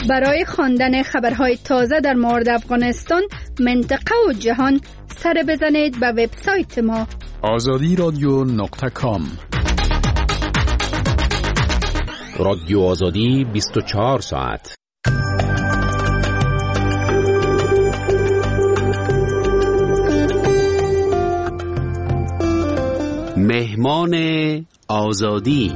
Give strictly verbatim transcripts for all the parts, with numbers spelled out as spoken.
برای خواندن خبرهای تازه در مورد افغانستان، منطقه و جهان سر بزنید به وبسایت ما آزادی رادیو نقطه کام. رادیو آزادی بیست و چهار ساعت. مهمان آزادی.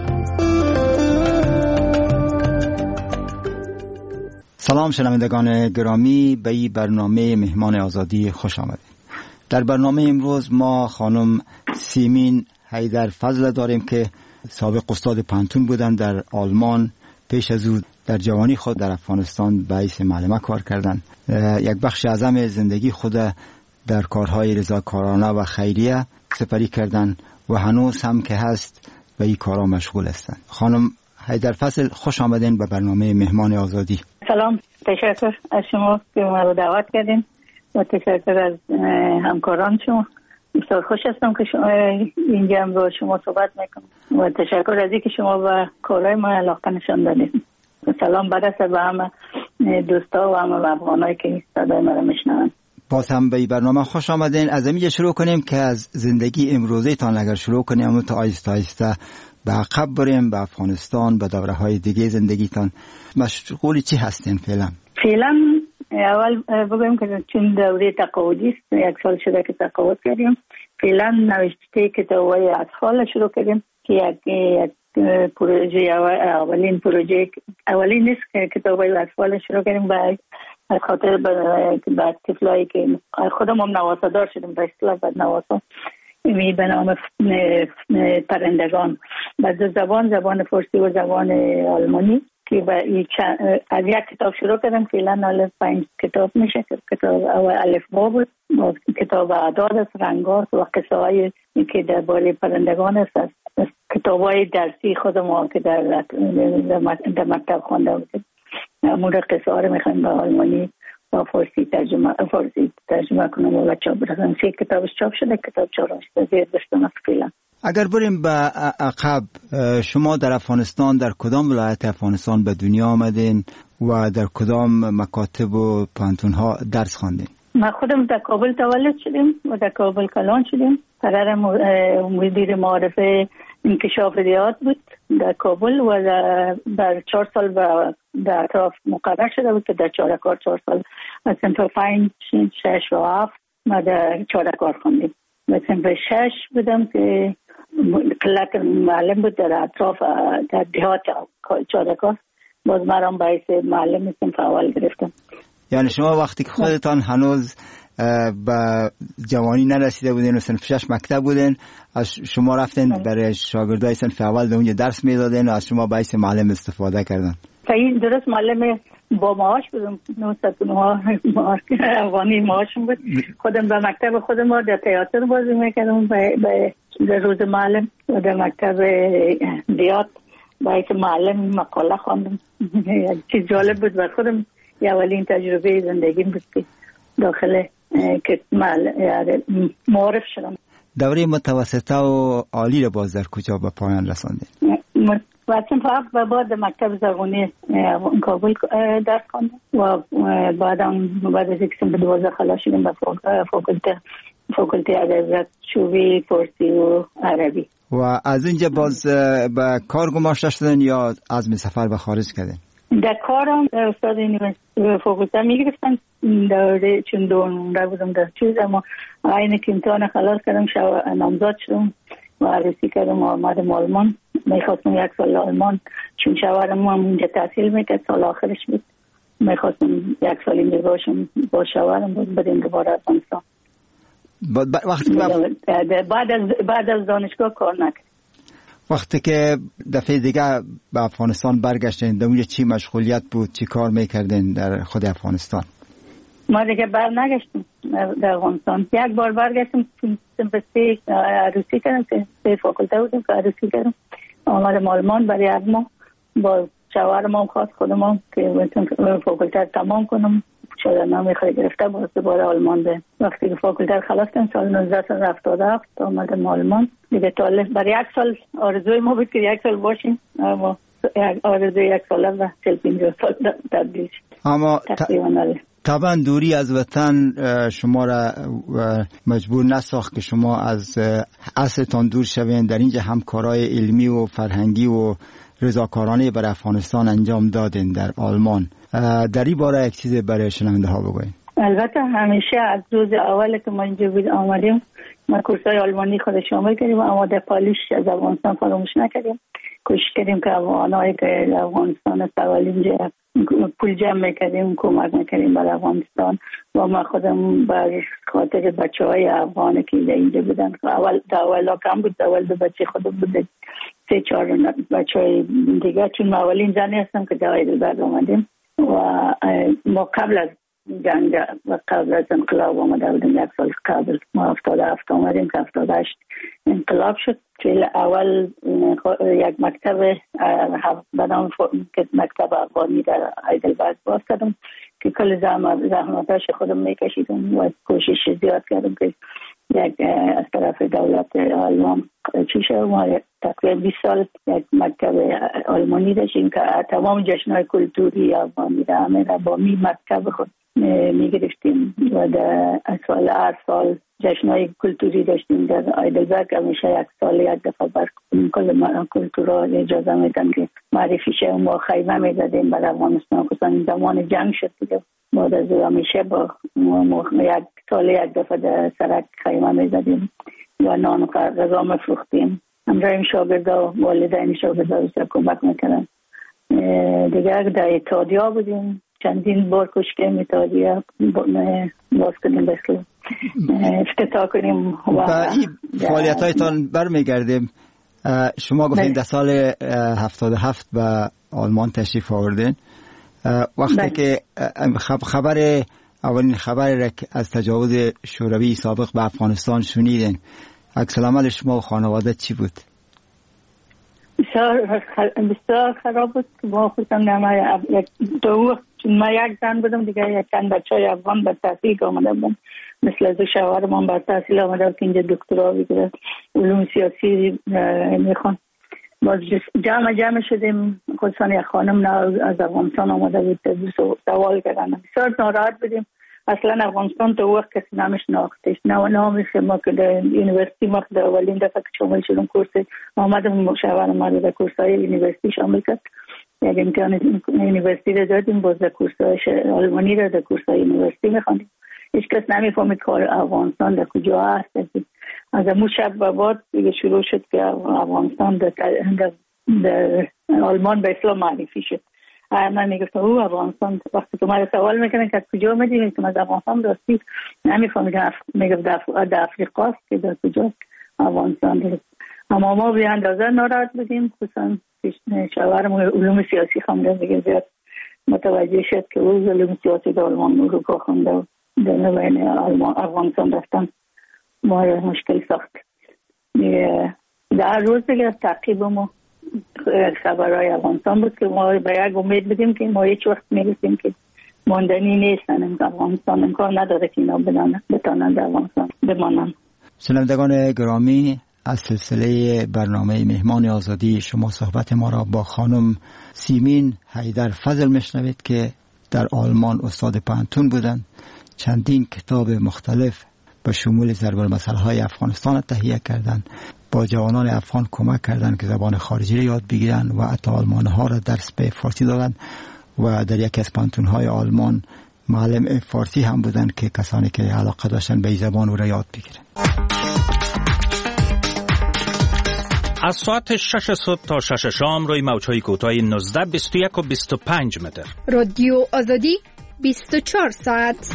سلام شنوندگان گرامی، به این برنامه مهمان آزادی خوش آمدید. در برنامه امروز ما خانم سیمین حیدرفضل داریم که سابق استاد پانتون بودن در آلمان. پیش از او در جوانی خود در افغانستان باعث معلمه کار کردند. یک بخش اعظم زندگی خود در کارهای رضاکارانه و خیریه سپری کردند و هنوز هم که هست به این کارها مشغول هستند. خانم حیدرفضل خوش آمدین به برنامه مهمان آزادی. سلام، تشکر از شما که ما رو دعوت کردین و تشکر از همکاران شما. بسیار خوش هستم که شما اینجا با شما صحبت میکنم و تشکر از اینکه شما به کارهای ما علاقه نشان دادید. سلام برسه به همه دوستا و همه افغانایی که صدای ما رو میشنون. باز هم به این برنامه خوش آمدین. از اینجا شروع کنیم که از زندگی امروزه تان اگر شروع کنیم اما تا آیسته آیسته به عقب بریم به افغانستان، به دوره های دیگه زندگیتان. مشغول چی هستین فعلا؟ فعلا اول بگویم که چون دوره تقاعدی است، یک سال شده که تقاعد کردیم. فعلا نوشته کتاب‌های اطفال شروع کردیم که یک یک پروژه اولین پروژه اولین نیست که کتاب‌های اطفال شروع کردیم به خاطر بعد طفلایی که خودم هم نواسادار شدیم به اصطلاح بعد نواسا می به نام پرندگان با دو زبان، زبان فارسی و زبان آلمانی که با از یک کتاب شروع کردم. فعلا الف پنج کتاب میشه. کتاب اول الف با بود، کتاب اعداد است، رنگات و قصه های که درباره پرندگان است. کتاب های درسی خودم که در در مکتب خوانده بودیم مورد قصه ها رو میخوایم به آلمانی و فارسی ترجمه فارسی ترجمه کنم و چاپ برسم. سه کتابش چاپ شده، کتاب چهارمش زیر دستم است فعلا. اگر بریم به عقب، شما در افغانستان در کدام ولایت افغانستان به دنیا آمدین و در کدام مکاتب و پانتون ها درس خواندین؟ ما خودم در کابل تولد شدیم و در کابل کلان شدیم. پدرم مدیر معارف انکشاف ریاض بود در کابل و در چهار سال در اطراف مقرر شده بود که در چهارکار چهار سال از سنف پنج شش و هفت ما در چهارکار خوندیم. و سنف شش بودم که قلت معلم بود در اطراف در دهات چهارکار، باز مرام باعث معلم سنف اول گرفتم. یعنی شما وقتی که خودتان هنوز به جوانی نرسیده بودین و سنف شش مکتب بودین، از شما رفتین برای شاگردای سنف اول در اونجا درس میدادین و از شما باعث معلم استفاده کردن؟ صحیح، درست. معلم با معاش بودم، نهصد و نه افغانی معاشم بود. خودم به مکتب خودم ما در تئاتر بازی میکردم به روز معلم و در مکتب دیات باعث معلم مقاله خواندم. چیز جالب بود بر خودم، اولین تجربه زندگیم بود که داخل که معرف شدم. دوره متوسطه و عالی رو باز در کجا به پایان رساندین؟ واسم فقط به بعد مکتب زبانی کابل درس خواندم و بعدم بعد از اینکه به دوازده خلاص شدیم به فاکولته فاکولته ادبیات شعبه فارسی و عربی. و از اینجا باز به کار گماشته شدن یا عزم سفر به خارج کردین؟ در کارم در استاد یونیورسیته فاکولته میگرفتن دوره چون دونده بودم در چیز، اما اینه که امتحان خلاص کردم شو نامزد شدم و عروسی کردم و آمدم آلمان. میخواستم یک سال آلمان چون شوهرم هم اینجا تحصیل میکرد، سال آخرش بود. میخواستم یک سال اینجا باشم با شوهرم بود بدیم دوباره افغانستان. وقتی بعد از بعد از دانشگاه کار نکرد. وقتی که دفعه دیگه به افغانستان برگشتین در اونجا چی مشغولیت بود، چی کار میکردین در خود افغانستان؟ ما دیگه بر نگشتیم در افغانستان. یک بار برگشتیم سمپستی عروسی کردم که سه فاکولته بودیم که عروسی کردم. آمدم آلمان برای یک ماه با شوهرم هم خواست خودم هم که فاکولته تمام کنم. شده نامی خیلی گرفته باز دوباره آلمان به وقتی که فاکولته خلاص کردم سال نوزده هفتاد و هفت آمدم آلمان دیگه. تا برای یک سال آرزوی ما بود که یک سال باشیم، اما آرزوی یک ساله و چهل پنجاه سال تبدیل شد. اما تقریبا طبعا دوری از وطن شما را مجبور نساخت که شما از اصلتان دور شوین. در اینجا همکارای علمی و فرهنگی و رضاکارانه بر افغانستان انجام دادین در آلمان. در این باره یک چیز برای شنونده ها بگوین. البته همیشه از روز اول که ما اینجا بود آمدیم ما کورسای آلمانی خود شامل کردیم و آماده پالیش از افغانستان فراموش نکردیم. کوشش کردیم که افغانایی که افغانستان سوال اینجا پول جمع میکردیم کمک میکردیم بر افغانستان و ما خودم بر خاطر بچه های افغانی که اینجا بودن اول اول کم بود اول دو بچه خودم بود سه چهار بچه های دیگه چون ما اولین زنی هستم که در هایدلبرگ آمدیم و ما قبل از جنگ و قبل از انقلاب آمده بودیم یک سال قبل ما هفتاد و هفت آمدیم که هفتاد و هشت انقلاب شد چون اول یک مکتب به نام مکتب افغانی در هایدلبرگ باز کردم که کل زحمتاش خودم میکشیدم و کوشش زیاد کردم که یک از طرف دولت آلمان چی شد ما تقریبا بیست سال یک مکتب آلمانی داشتیم که تمام جشن‌های کلتوری افغانی را همه را با می مکتب خود میگرفتیم و در سال هر سال جشن‌های کلتوری داشتیم در هایدلبرگ. همیشه یک سال یک دفعه بر کل کلتورها اجازه میدن که معرفی شه. ما خیمه میزدیم بر افغانستان خصوصا زمان جنگ شد دیگه بعد از همیشه با یک سال یک دفعه در سرک خیمه میزدیم و نان و غذا میفروختیم. همراهیم شاگردا و والدین شاگردا بسیار کمک میکردن. دیگه در اتحادیه بودیم چندین بار کوشش کردیم اتحادیه باز کنیم بسیار افتتاح کنیم و این فعالیت هایتان برمیگردیم. شما گفتین در سال هفتاد و هفت به آلمان تشریف آوردین. وقتی بله. که خبر اولین خبر را از تجاوز شوروی سابق به افغانستان شنیدین عکس العمل شما و خانواده چی بود؟ بسیار بسیار خراب بود. ما خودم نما یک دو چون ما یک زن بودم دیگه یک چند بچهای افغان به تحصیل آمده بودن مثل از شوهرمان به تحصیل آمده بود که اینجا دکترا بگیره علوم سیاسی میخوان. باز جمع جمع شدیم خصوصا یک خانم از افغانستان آمده بود سوال کردن بسیار ناراحت بودیم. اصلا افغانستان تو وقت کسی نامش ناختش نه نامش ما که در یونیورسیتی ما در اولین دفعه که شامل شدم کورس آمدم مشاور ما در کورسای یونیورسیتی شامل کرد یک امتحان یونیورسیتی رو دادیم باز در کورسای آلمانی رو در کورسای یونیورسیتی میخواندیم. هیچ کس نمیفهمید که افغانستان در کجا هست. از امون شب و بعد دیگه شروع شد که افغانستان در, در, در آلمان به اسلام معرفی شد. من میگفتم او افغانستان وقتی که ما سوال میکنن که کجا میدیم که از افغانستان راستی نمیفهمیدم میگفت در افریقا است که در کجا افغانستان دارد. اما ما به اندازه ناراحت بودیم خصوصا شوهرم علوم سیاسی خونده دیگه زیاد متوجه شد که او علوم سیاسی در آلمان اروپا خونده و در نوین افغانستان رفتن ما مشکل ساخت. در روز دیگه تعقیب ما خبرهای افغانستان بود که ما به یک امید بدیم که ما هیچ وقت میرسیم که ماندنی نیستن افغانستان امکان نداره که اینا بتانند افغانستان بمانند. شنوندگان گرامی از سلسله برنامه مهمان آزادی شما صحبت ما را با خانم سیمین حیدر فضل میشنوید که در آلمان استاد پانتون بودند. چندین کتاب مختلف به شمول ضرب المثل های افغانستان تهیه کردند. با جوانان افغان کمک کردند که زبان خارجی را یاد بگیرند و حتی آلمان ها را درس به فارسی دادند و در یکی از پانتون های آلمان معلم فارسی هم بودند که کسانی که علاقه داشتن به زبان او را یاد بگیرند. از ساعت شش صبح تا شش شام روی موج‌های کوتاه نوزده، بیست و یک و بیست و پنج متر. رادیو آزادی بیست و چهار ساعت.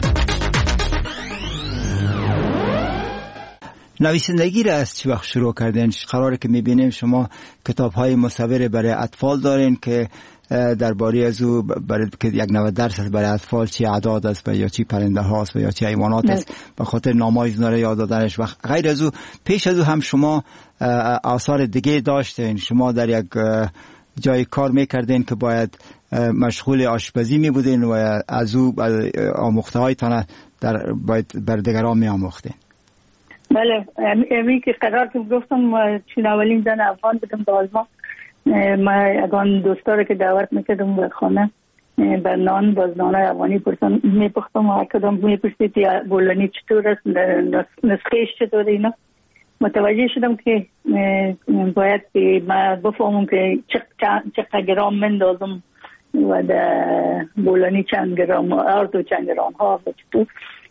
نویسندگی را از چی وقت شروع کردین؟ قراره که میبینیم شما کتاب‌های مصور برای اطفال دارین که درباره از او برای که یک نوع درس است برای اطفال، چی اعداد است و یا چی پرنده هاست و یا چی حیوانات است به خاطر نام‌های اینا را یاد دادنش. و غیر از او پیش از او هم شما آثار دیگه داشتین. شما در یک جای کار میکردین که باید مشغول آشپزی می بودین و از او آموخته هایتان در باید بر دیگران می آموختین. بله، امی که قرار که گفتم چون اولین زن افغان بودم در آلمان ما اگان دوستا رو که دعوت میکردم به خانه به نان باز نان افغانی پرسان میپختم و کدام میپرسید یا بولانی چطور است نسخهش چطور اینا متوجه شدم که باید که من بفهمم که چقدر گرام مندازم و در بولانی چند گرام ارد و چند گرام ها و چطور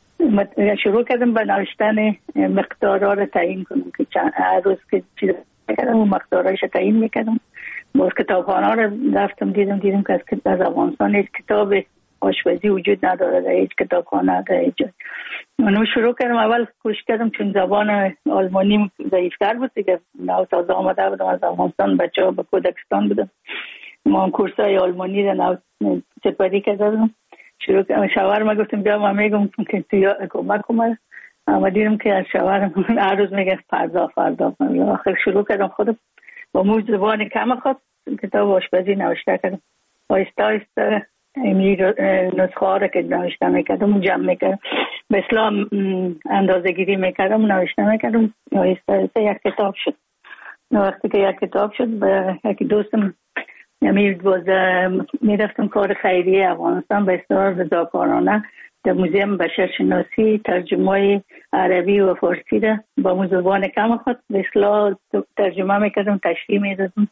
شروع کردم به نوشتن مقدارها رو تعیین کنم که هر روز که چیز میکردم و مقدارهایش تعیین میکردم. باز کتابخانه رو رفتم دیدم دیدم که از افغانستان هیچ کتاب آشپزی وجود نداره در هیچ کتابخانه در هیچ جای. من شروع کردم اول کوشش کردم چون زبان آلمانی ضعیف‌تر بود دیگه نو تازه آمده بودم از افغانستان بچه‌ها به کودکستان بودم ما کورسای آلمانی رو نو سپری کردم شروع کردم شوهر ما گفتم بیا ما میگم که تو کمک کنم اما دیدم که از شوهر هر روز میگه فردا فردا آخر شروع کردم خودم با موج زبان کم خود کتاب آشپزی نوشته کردم آیسته آیسته این نسخه ها رو که نوشته میکردم جمع میکردم به اسلام اندازه گیری میکردم نوشته میکردم آیسته آیسته یک کتاب شد. وقتی که یک کتاب شد به یکی دوستم امید باز میرفتم کار خیریه افغانستان به اصطلاح رضاکارانه در موزیم بشرشناسی ترجمه عربی و فارسی را با زبان کم خود به اصطلاح ترجمه میکردم تشریح میدادم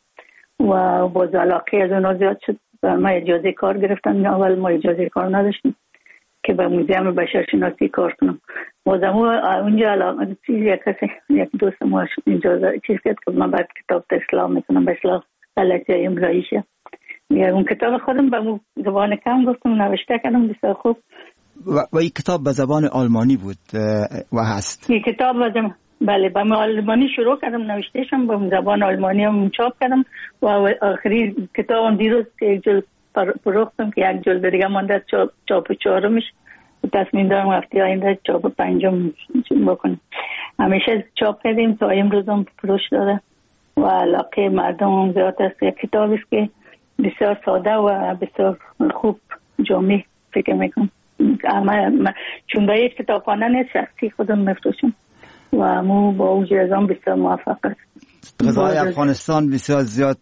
و باز علاقه از اونها زیاد شد و ما اجازه کار گرفتم. اول ما اجازه کار نداشتیم که به موزیم بشرشناسی کار کنم. بازم اونجا علاقه چیز یک کسی یک دوست ما اجازه چیز کرد که من بعد کتاب اسلام میکنم به اصطلاح غلطی امراییشه. اون کتاب خودم به زبان کم گفتم نوشته کردم بسیار خوب و این کتاب به زبان آلمانی بود و هست. این کتاب به بله به آلمانی شروع کردم نوشتهشم به زبان آلمانی هم چاپ کردم و آخری کتابم دیروز که یک جلد فروختم که یک جلد دیگه مانده چاپ چهارمش تصمیم دارم هفته آینده چاپ پنجم بکنم. همیشه چاپ کردیم تا امروز هم فروش داره و علاقه مردم هم زیاد است. یک کتاب است که بسیار ساده و بسیار خوب جامع فکر میکنم اما چون به یک کتابخانه نیست شخصی خودم مفروشم و مو با وجود از آن بسیار موفق است. غذای افغانستان بسیار زیاد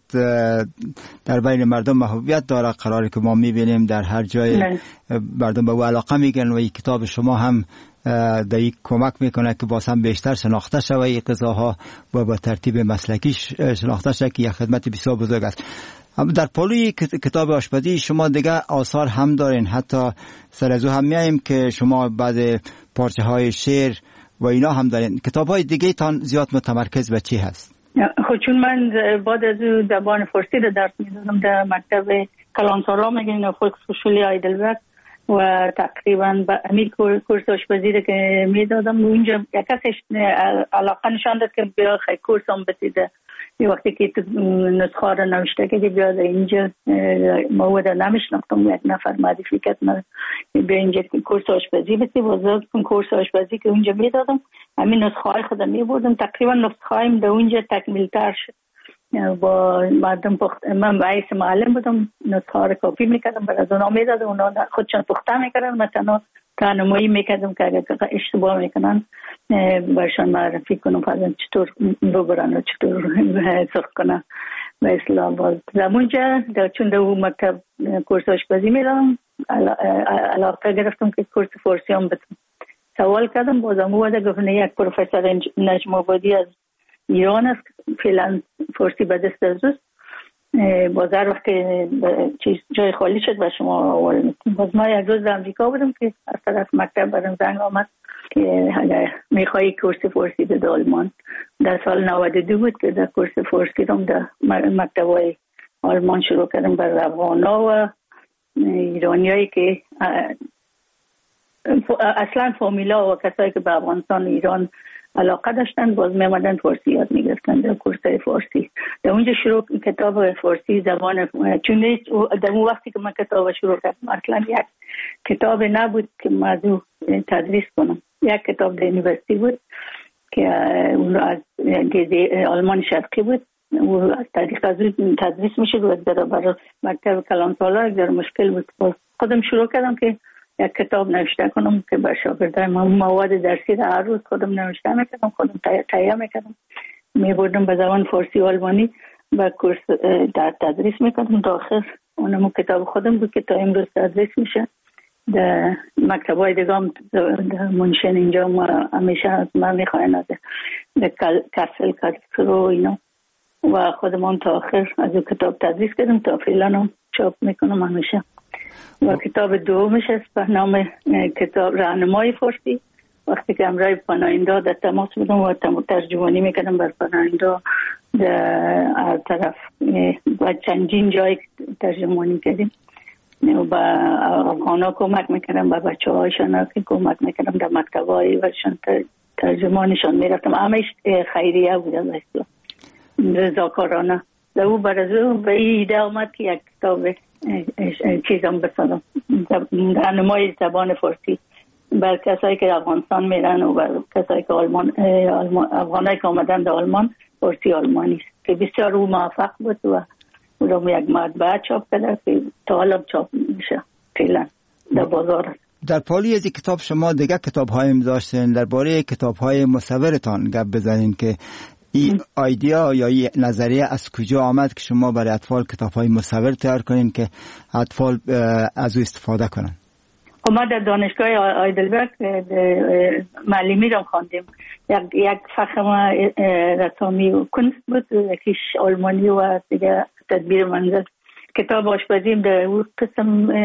در بین مردم محبوبیت داره قراره که ما میبینیم در هر جای نه. مردم به او علاقه میگن و این کتاب شما هم در این کمک میکنه که باز هم بیشتر شناخته شوه این غذاها و با ترتیب مسلکی شناخته شوه که یک خدمت بسیار بزرگ است. در پالوی کتاب آشپزی شما دیگه آثار هم دارین، حتی سر از او هم میاییم که شما بعد پارچه های شعر و اینا هم دارین. کتاب های دیگه تان زیاد متمرکز به چی هست؟ خب چون من بعد از او زبان فارسی رو درس میدادم در مکتب کلانسارا میگن فولکسهوشولی هایدلبرگ و تقریبا به امیر کورس آشپزی رو که میدادم اونجا یک کسش علاقه نشان داد که بیا خیلی کورس هم بسیده یه وقتی که نسخه رو نوشته که بیا در اینجا مواد نمیشناختم یک نفر معرفی کرد من بیا اینجا کورس آشپزی بسی بازاد کن کورس آشپزی که اونجا میدادم همین نسخه های خودم میبردم تقریبا نسخه هایم در اونجا تکمیل تر شد با مردم پخت من باعث معلم بودم نسخه ها رو کپی میکردم برای از اونا میدادم اونا خودشان پخته میکردن مثلا راهنمایی میکردم که اگر اشتباه میکنن برشان معرفی کنم فرضاً چطور ببرن و چطور سرخ کنن به اصطلاح. باز زمونجا چون در مکتب کورس آشپزی میرم علاقه گرفتم که کورس فارسی هم بتونم. سوال کردم بازم اومده گفت یک پروفسور نجم آبادی از ایران است فعلا فارسی به دست از اوست باز هر وقت چیز جای خالی شد به شما آواره میکنم. باز ما یک روز در امریکا بودم که از طرف مکتب برم زنگ آمد که اگر میخوایی کورس فارسی به آلمان در سال نود و دو بود که در کورس فارسی رو در مکتب های آلمان شروع کردم بر افغانا و ایرانی هایی که اصلا فامیلا و کسایی که به افغانستان ایران علاقه داشتن باز میمدن فارسی یاد میگرفتن در کورسای فارسی. در اونجا شروع کتاب فارسی زبان چون در اون وقتی که من کتاب شروع کردم اصلا یک کتاب نبود که موضوع تدریس کنم. یک کتاب در یونیورسیتی بود که اون از آلمان شرقی بود و از طریق از اون تدریس میشد و در برای مکتب کلانسالا در مشکل بود. باز خودم شروع کردم که یک کتاب نوشته کنم که بر شاگردان من مواد درسی را هر روز خودم نوشته میکردم خودم تهیه میکردم میبردم به زبان فارسی و آلمانی و کورس در تدریس میکنم تا آخر. اونم کتاب خودم بود که تا امروز تدریس میشه. در مکتبای دیگه هم در منشن اینجا ما همیشه از من میخواین از در کسل کسل و اینا و خودم تا آخر از اون کتاب تدریس کردم تا فعلا هم چاپ میکنم همیشه. و کتاب دومش است به نام کتاب راهنمای فارسی. وقتی که امرای پناهنده در تماس بودم و ترجمانی میکردم بر پناهنده در طرف و چندین جای ترجمانی کردیم و با افغانا کمک میکردم با بچه هایشان که کمک میکردم در مکتب های ورشان ترجمانشان میرفتم. همه خیریه بودم اصلا رضاکارانه. در او برازو به ایده آمد که یک کتاب چیزم بسازم راهنمای زبان فارسی بر کسایی که افغانستان میرن و بر کسایی که آلمان افغانایی که آمدن در آلمان فارسی آلمانی است که بسیار او موفق بود و اونم یک مطبعه چاپ کرده که تا حالا چاپ میشه فعلا در بازار است. در پالی از کتاب شما دیگه کتاب هایم داشتین درباره کتاب های مصورتان گپ بزنین که این ایده یا این نظریه از کجا آمد که شما برای اطفال کتاب های مصور تیار کنین که اطفال از او استفاده کنن؟ ما در دانشگاه آیدلبرگ معلمی را خواندیم. یک یک فخر ما رسامی و کنست بود، یکیش آلمانی و دیگه تدبیر منزل. کتاب آشپزیم در اون قسم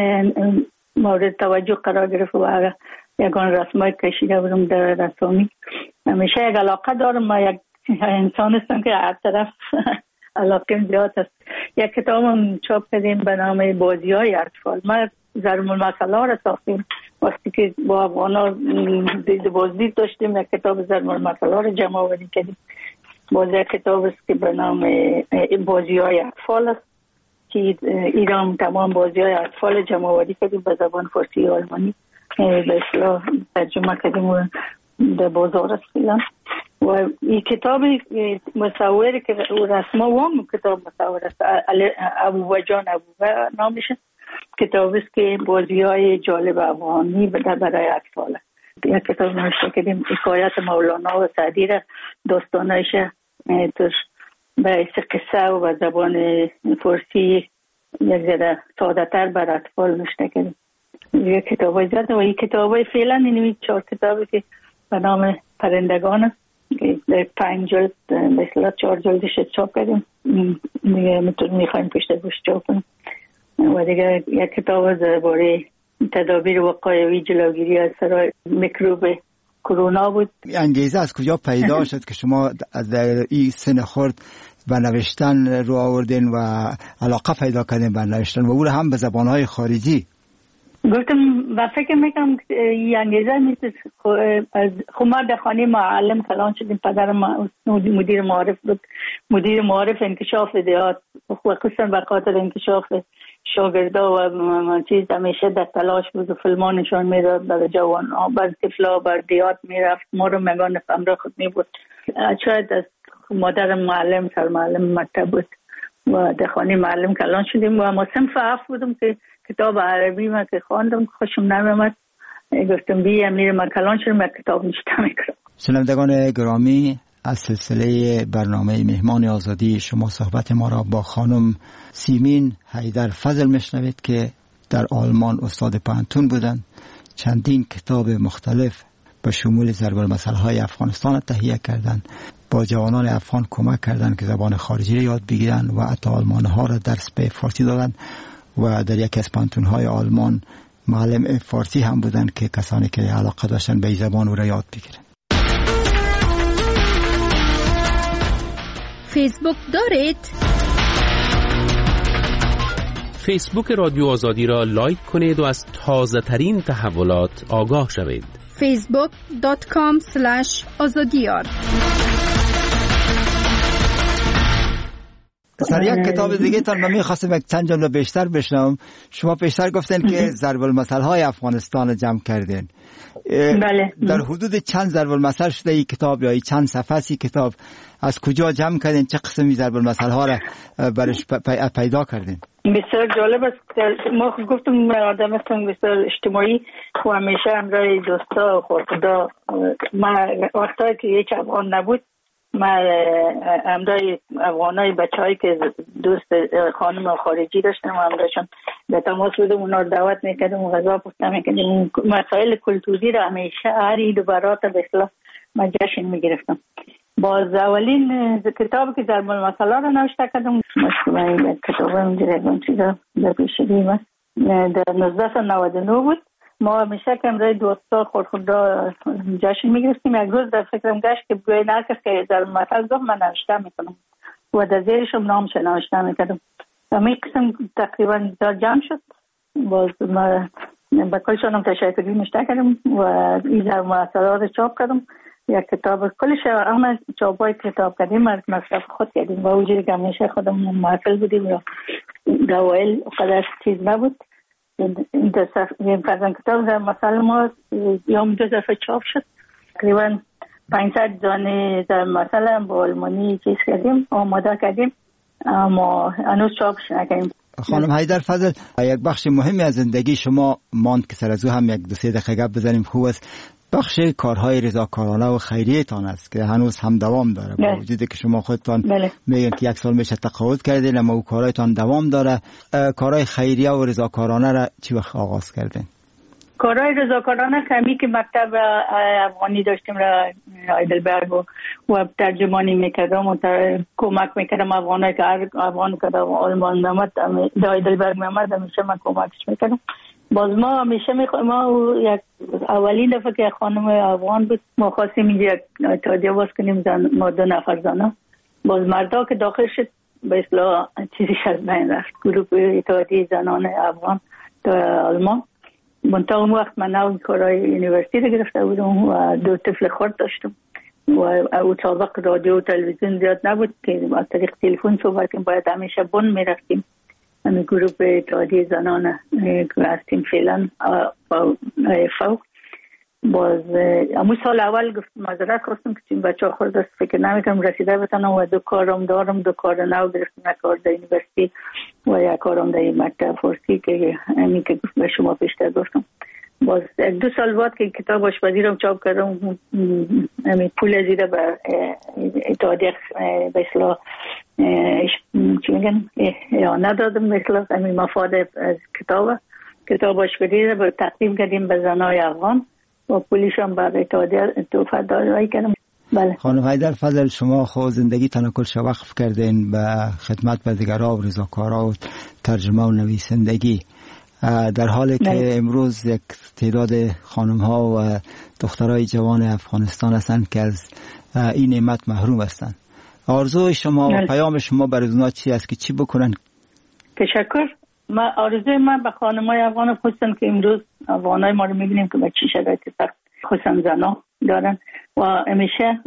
مورد توجه قرار گرفت و یکان رسمای کشیده بودم در رسامی. همیشه یک علاقه دارم، ما یک انسان هستم که هر طرف علاقه زیاد است. یک کتاب هم چاپ کردیم به نام بازی های اطفال. ما ضرب المثل را ساختیم. وقتی که با افغانا دید بازدید داشتیم یک کتاب ضرب المثل را جمع آوری کردیم. بازی کتاب است که به نام بازی های اطفال است که ایران تمام بازی های اطفال جمع آوری کردیم به زبان فارسی و آلمانی به اصطلاح ترجمه کردیم و در بازار است فعلا. و این کتاب مصوری که رسما وام کتاب مصور است ابو جان ابو نامشه. کتاب است که بازی های جالب افغانی برای اطفال است. یک کتاب نوشته کردیم حکایت مولانا و سعدی را داستانایش توش به قصه و به زبان فارسی یک ذره ساده تر بر اطفال نوشته کردیم. یک کتاب های زیاده و این کتاب های فعلا این چهار کتابی که به نام پرندگان است که در پنج جلد مثلا چهار جلدش چاپ کردیم. دیگه میخوایم پشت گوش چاپ کنیم. و دیگه یک کتاب درباره تدابیر وقایوی جلوگیری از سرای میکروب کرونا بود. انگیزه از کجا پیدا شد که شما در این سن خرد به نوشتن رو آوردین و علاقه پیدا کردین به نوشتن و او هم به زبانهای خارجی؟ گفتم و فکر میکنم این انگیزه میشه. خب ما در خانه معلم کلان شدیم. پدرم مدیر معارف بود، مدیر معارف انکشاف دیات و خصوصا به خاطر انکشاف شاگردا و چیز همیشه در تلاش بود و فیلم‌ها نشان میداد برای جوان ها، بر طفلا بر دیات میرفت. ما رو مگان همراه خود می بود. شاید از مادر معلم سر معلم مکتب بود و در خانه معلم کلان شدیم و ما صنف هفت بودم که کتاب عربی ما که خواندم خوشم نمیامد. گفتم بیا امیر ما کلان شدم یک کتاب نوشته میکنم. شنوندگان گرامی، از سلسله برنامه مهمان آزادی شما صحبت ما را با خانم سیمین حیدر فضل میشنوید که در آلمان استاد پانتون بودند. چندین کتاب مختلف به شمول ضرب المثل‌های افغانستان تهیه کردند. با جوانان افغان کمک کردند که زبان خارجی را یاد بگیرند و حتی آلمان‌ها را درس به فارسی دادند و در یکی از پانتون‌های آلمان معلم فارسی هم بودند که کسانی که علاقه داشتن به این زبان او را یاد بگیرند. فیسبوک دارید؟ فیسبوک رادیو آزادی را لایک کنید و از تازه ترین تحولات آگاه شوید. فیسبوک دات کام اسلش آزادیار. سر یک کتاب دیگه تان من میخواستم یک چند جمله بیشتر بشنوم. شما بیشتر گفتن که ضرب المثل های افغانستان جمع کردین. بله. در حدود چند ضرب المثل شده این کتاب یا چند صفحه ای کتاب از کجا جمع کردین؟ چه قسمی ضرب المثل ها را برش پیدا کردین؟ بسیار جالب است. ما گفتم آدم هستم بسیار اجتماعی و همیشه همراه دوستا و خدا. ما وقتی که یک افغان نبود من امرای افغانای بچه هایی که دوست خانم خارجی داشتم و امرایشان به تماس بودم، اونا رو دعوت میکردم و غذا پختم میکردم. مسائل کلتوری رو همیشه هر عید و برات به اصطلاح من جشن میگرفتم. باز اولین کتابی که در مورد مسئله رو نوشته کردم، مشکومه کتاب اینجا چیزا در پیشگیم است، در نوزده نود و نه بود. ما همیشه که امروز دوستا خود خود را جشن میگرفتیم. یک روز در فکرم گشت که بگوی نرکس که در مسئله گفت من نوشته میکنم و در زیرشم نامش نوشته میکردم. همین قسم تقریبا در جمع شد. باز ما با کلشانم تشکری نوشته کردم و این در مسئله را چاپ کردم. یک کتاب کلش همه چاپای کتاب کردیم، از مصرف خود کردیم. با وجودی که همیشه خودم محفل بودیم یا دوائل قدر چیز نبود. این فرزن کتاب در مسئله ما یوم دو دفعه چاپ شد. تقریبا پانصد دانه در مسئله با آلمانی چیز کردیم، آماده کردیم، اما هنوز چاپش نکردیم. خانم حیدرفضل، یک بخش مهمی از زندگی شما ماند که سر از او هم یک دو سه دقیقه گپ بزنیم خوب است. بخش کارهای رضاکارانه و خیریه تان است که هنوز هم دوام داره. با وجودی که شما خودتان میگن که یک سال میشه تقاعد کردین، اما او کارهایتان دوام داره. کارهای خیریه و رضاکارانه را چی وقت آغاز کردین؟ کارهای رضاکارانه کمی که مکتب افغانی داشتیم را هایدلبرگ و ترجمانی میکردم و کمک میکردم افغانایی که هر افغان که آلمان میامد در هایدلبرگ میامد همیشه من کمکش میکردم. باز ما همیشه میخوایم، ما یک اولین دفعه که خانم افغان بود ما خواستیم اینجا یک اتحادیه باز کنیم، زن ما دو نفر زنه. باز مردا که داخل شد به اصطلاح چیزیش از بین رفت، گروه اتحادیه زنان افغان در آلمان. منطقه اون وقت من نو کارهای یونیورسیتی رو گرفته بودم و دو طفل خرد داشتم و او سابق رادیو و تلویزیون زیاد نبود که از طریق تلفن صحبت کنیم، باید همیشه بن میرفتیم. همین گروه اتحادیه زنان که هستیم فعلا فوق. باز امو سال اول گفت معذرت خواستم که چون بچه ها خورد است فکر نمیکنم رسیده بتانم و دو کارم دارم، دو کار نو گرفتم، یک کار در یونیورسیتی و یک کارم در مکتب فارسی که همین که به شما پیشتر گفتم. باز یک دو سال بعد که کتاب آشپزی رو چاپ کردم، همین پول زیده به اتحادیه به اصطلاح چی میگن یا ندادم، مثلا همین مفاد از کتاب کتاب آشپزی رو به تقدیم کردیم به زنای افغان و پولیش هم به اتحادیه توفه دادایی کردم. بله. خانم حیدرفضل، شما خود زندگی تان کلش وقف کردین به خدمت به دیگرها و رضاکارها و ترجمه و نویسندگی، در حالی که نه. امروز یک تعداد خانم ها و دخترای جوان افغانستان هستند که از این نعمت محروم هستند. آرزوی شما و پیام شما برای اونا چی است که چی بکنن؟ تشکر. ما آرزوی من به خانمای افغان خصوصا که امروز افغانای ما رو میبینیم که به چی شرایط سخت خصوصا زنا دارن و همیشه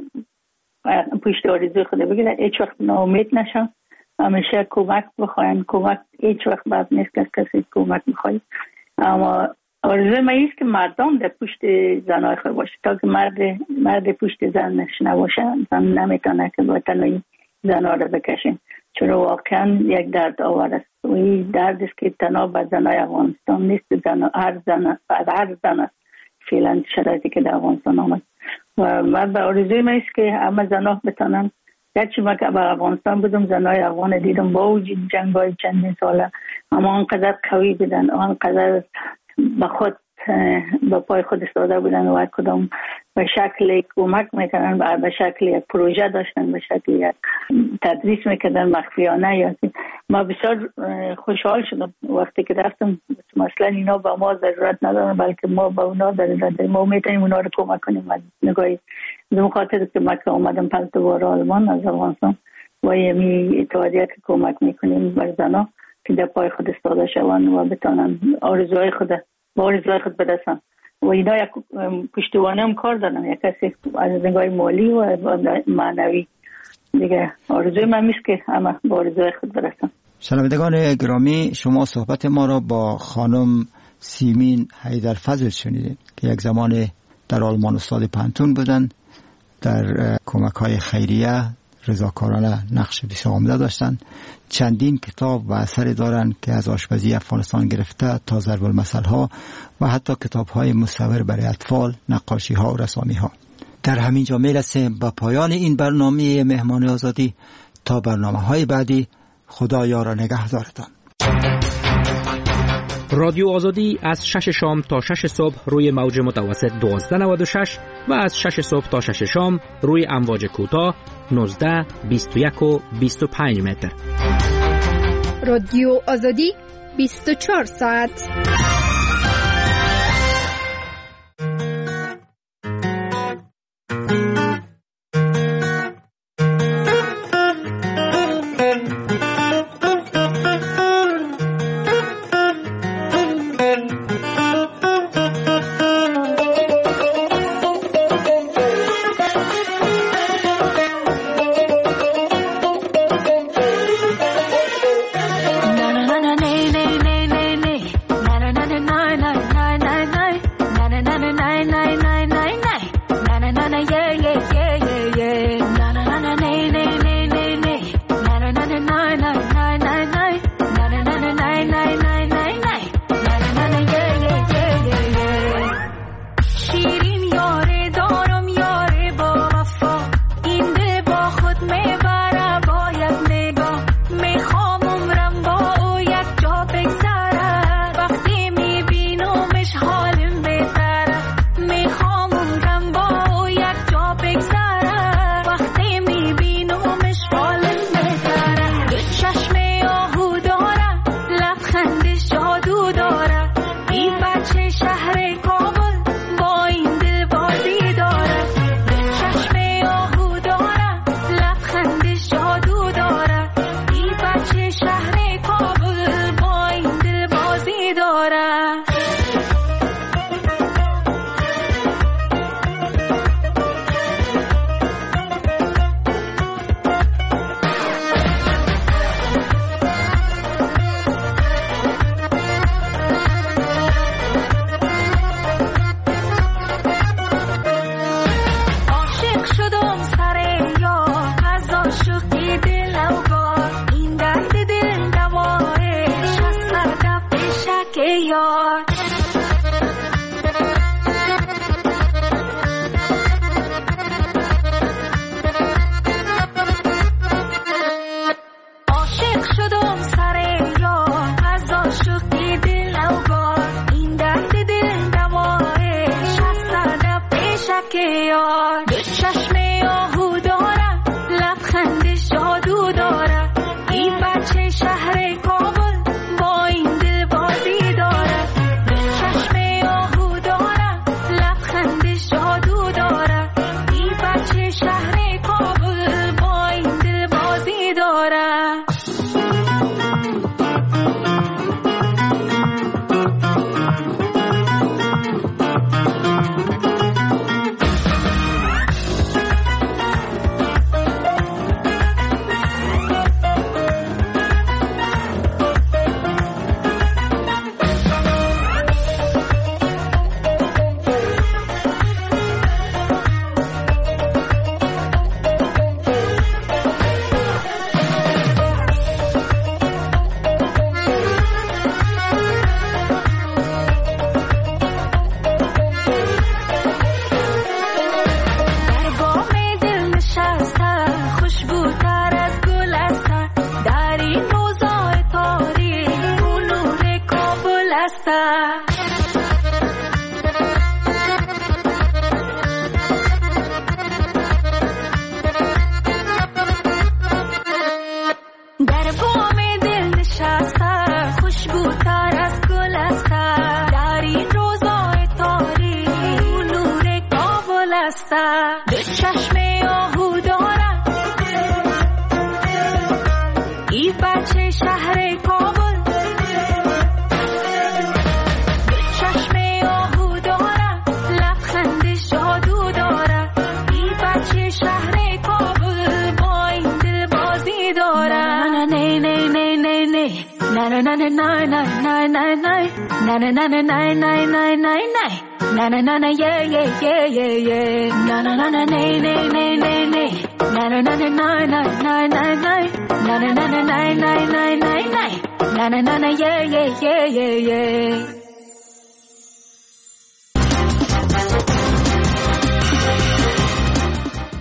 پشت آرزوی خود بگیرن، هیچ وقت ناامید نشن، همیشه کمک بخواین. کمک هیچ وقت بد نیست که کسی کمک میخواید، اما آرزوی من ایست که مردم در پشت زنای خود باشه تا که مرد مرد پشت زنش نباشه، زن نمیتونه که وطنی زنها رو بکشین، چون واقعا یک درد آور است و این درد است که تنها به زنای افغانستان نیست، زن هر زن هر زن است فعلا شرایطی که در افغانستان آمد. و من به آرزوی من ایست که همه زنها بتونن، گرچه من که به افغانستان بودم زنای افغان دیدم با وجود جنگ‌های چندین ساله اما آنقدر قوی بودن، آنقدر به خود به پای خود ایستاده بودن و کدام به شکل کمک میکنن، به شکل یک پروژه داشتن، به شکل یک تدریس میکردن مخفیانه. یا ما بسیار خوشحال شدم وقتی که رفتم، مثلا اینا با ما ضرورت ندارن بلکه ما با اونا ضرورت داریم، ما میتونیم اونا رو کمک کنیم. نگاهی به خاطر که ما که اومدم پس دوباره آلمان از افغانستان و یمی اتحادیه که کمک میکنیم بر زنا که در پای خود ایستاده شوند و بتونن آرزوهای خود با آرزوهای خود برسن و اینا یک پشتوانه هم کار دارن، یک کسی از نگاه مالی و معنوی دیگه. آرزوی من میست که همه با آرزوهای خود برسن. شنوندگان گرامی، شما صحبت ما را با خانم سیمین حیدرفضل شنیدید که یک زمان در آلمان استاد پانتون بودند، در کمک های خیریه رضاکارانه نقش بسیار عمده داشتند. چندین کتاب و اثر دارند که از آشپزی افغانستان گرفته تا ضرب المثل ها و حتی کتاب های مصور برای اطفال، نقاشی ها و رسامی ها. در همین جا میرسیم با پایان این برنامه مهمان آزادی. تا برنامه های بعدی، خدایا را نگهدارتان. رادیو آزادی از شش شام تا شش صبح روی موج متوسط دوازده نود و شش و از شش صبح تا شش شام روی امواج کوتاه نوزده، بیست و یک و بیست و پنج متر. رادیو آزادی بیست و چهار ساعت.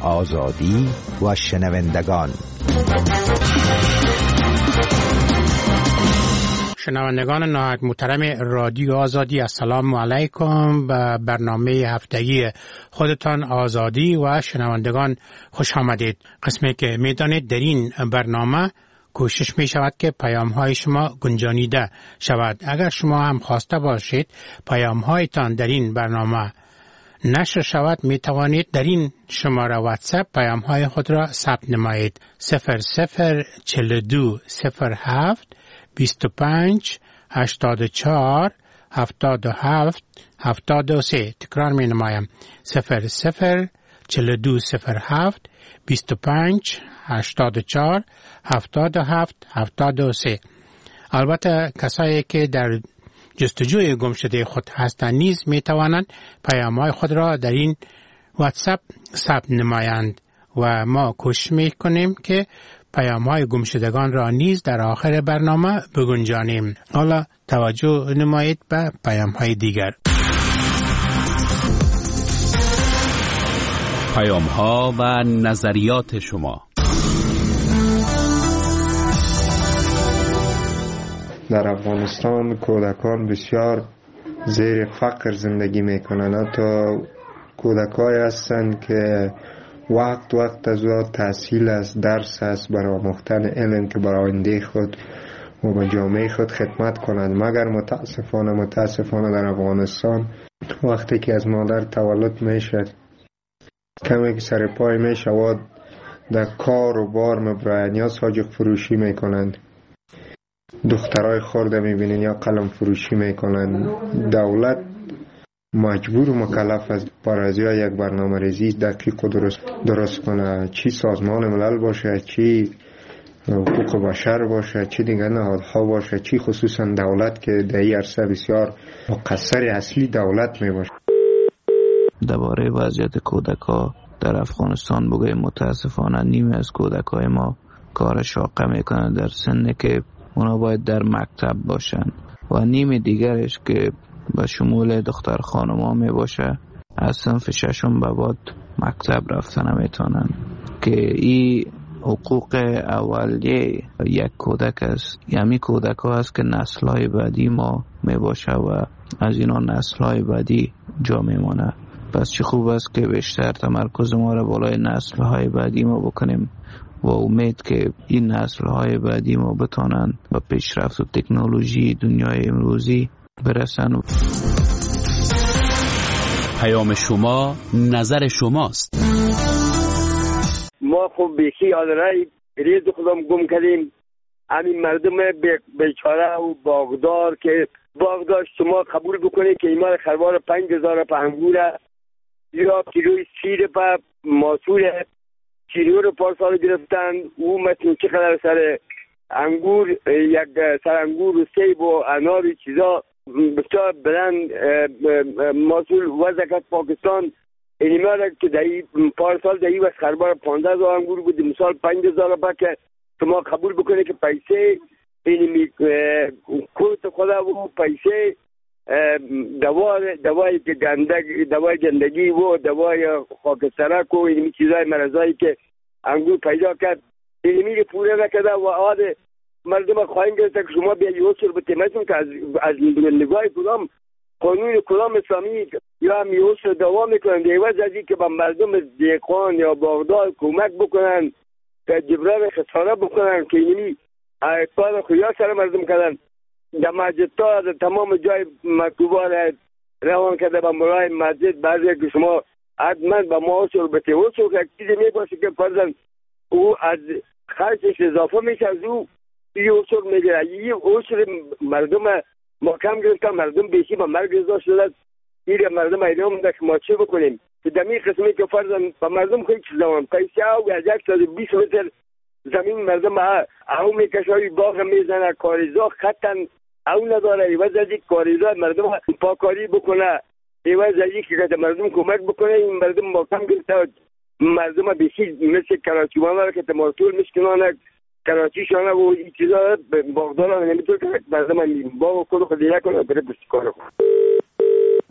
آزادی و شنوندگان. شنوندگان نهایت محترم رادیو آزادی، السلام علیکم. به برنامه هفتگی خودتان آزادی و شنوندگان خوش آمدید. قسمی که میدانید در این برنامه کوشش می شود که پیام های شما گنجانیده شود. اگر شما هم خواسته باشید پیام هایتان در این برنامه نشر شود، می توانید در این شماره واتساپ پیام های خود را ثبت نمایید. صفر صفر چهل و دو صفر هفت بیست و پنج هشتاد و چهار هفتاد و هفت هفتاد و سه. تکرار می نمایم. صفر صفر چهل و دو صفر هفت بیست و پنج هشتاد و چهار هفتاد و هفت هفتاد و سه. البته کسایی که در جستجوی گم شده خود هستند نیز می توانند پیام‌های خود را در این واتساپ ثبت نمایند و ما کوشش می کنیم که پیام‌های گم شدگان را نیز در آخر برنامه بگنجانیم. حالا توجه نمایید به پیام‌های دیگر. پیام‌ها و نظریات شما. در افغانستان کودکان بسیار زیر فقر زندگی میکنند. حتی کودکایی هستند که وقت وقت از وقت تحصیل است، درس است، برای آموختن علم که برای آینده خود و به جامعه خود خدمت کنند. مگر متاسفانه متاسفانه در افغانستان وقتی که از مادر تولد میشد کمی که سر پای میشود در کار و بار مبرای یا ساجق فروشی میکنند. دخترای خورده میبینین یا قلم فروشی میکنن. دولت مجبور و مکلف است برای یک برنامه ریزی دقیق و درست درست کنه، چی سازمان ملل باشه، چی حقوق بشر باشه، چی دیگر نهادها باشه، چی خصوصا دولت که در این عرصه بسیار مقصر اصلی دولت میباشه. درباره وضعیت کودکا در افغانستان بگویم متاسفانه نیمه از کودکای ما کار شاقه میکنن در سنی که اونا باید در مکتب باشن و نیم دیگرش که به شمول دختر خانوما می باشه از صنف ششم به بعد مکتب رفتن نمیتونن که این حقوق اولیه یک کودک است. یعنی کودک ها است که نسل های بعدی ما می باشه و از اینا نسل های بعدی جا می مانه. پس چه خوب است که بیشتر تمرکز ما را بالای نسل های بعدی ما بکنیم و امید که این نسل‌های بعدی ما بتونن با پیشرفت و تکنولوژی دنیای امروزی برسن. پیام شما نظر شماست. ما خب بیخی آدرای ریز خودم گم کردیم. همین مردم بیچاره و باغدار که باغدار شما قبول بکنید که ایمان خروار پنج هزار پهنگوره یا کیلوی سیر پا ماسوره چیریو رو پارسال گرفتن. او مثل چقدر سر انگور، یک سر انگور و سیب و انار و چیزا بسیار بلند محصول وزکت پاکستان اینی مالا که دایی پارسال دایی و خربار پانزده هزار انگور بود، مثال پنج هزار با که شما قبول بکنه که پیسه اینی کوت خدا و پیسه دوای دوای که گندگی دوای گندگی و دوای خاکسترک و اینمی چیزای مرضایی که انگور پیدا کرد اینمی پوره نکرده و آد مردم خواهیم گرفته که شما بیا یوسر بتیمتون که از, از نگاه کدام قانون کدام اسلامی یا هم یوسر دوام میکنن دیوز ازی که با مردم دیقان یا باغدار کمک بکنن که جبران خساره بکنن که اینمی کار خویا سر مردم کردن. در مسجد تا در تمام جای مکتوبان روان کرده با مرای مسجد بعضی که شما حتما با ما اصول بته اصول که چیزی می باشه که فرزن او از خرچش اضافه میشه از او این اصول میگیره. این اصول مردم ما کم گرفتن، مردم بیشی با مرگ رضا شده. این مردم ایران ده که ما چه بکنیم که دمی قسمی که فرزن با مردم خیلی چیز دوام پیسی او از یک سال بیس متر زمین مردم او میکشایی باغ میزنه کاریزا خطن او نداره. ایواز از یک کاریزا مردم پاکاری بکنه، ایواز از یک که مردم کمک بکنه. این مردم محکم گرفته، مردم بیشی مثل کراچی وانه که تمارتول مشکنانه کراچی شانه و این چیزا باغدارانه نمیتون که مردم باغ خود خود دیگه کنه بره بستی کارو کنه.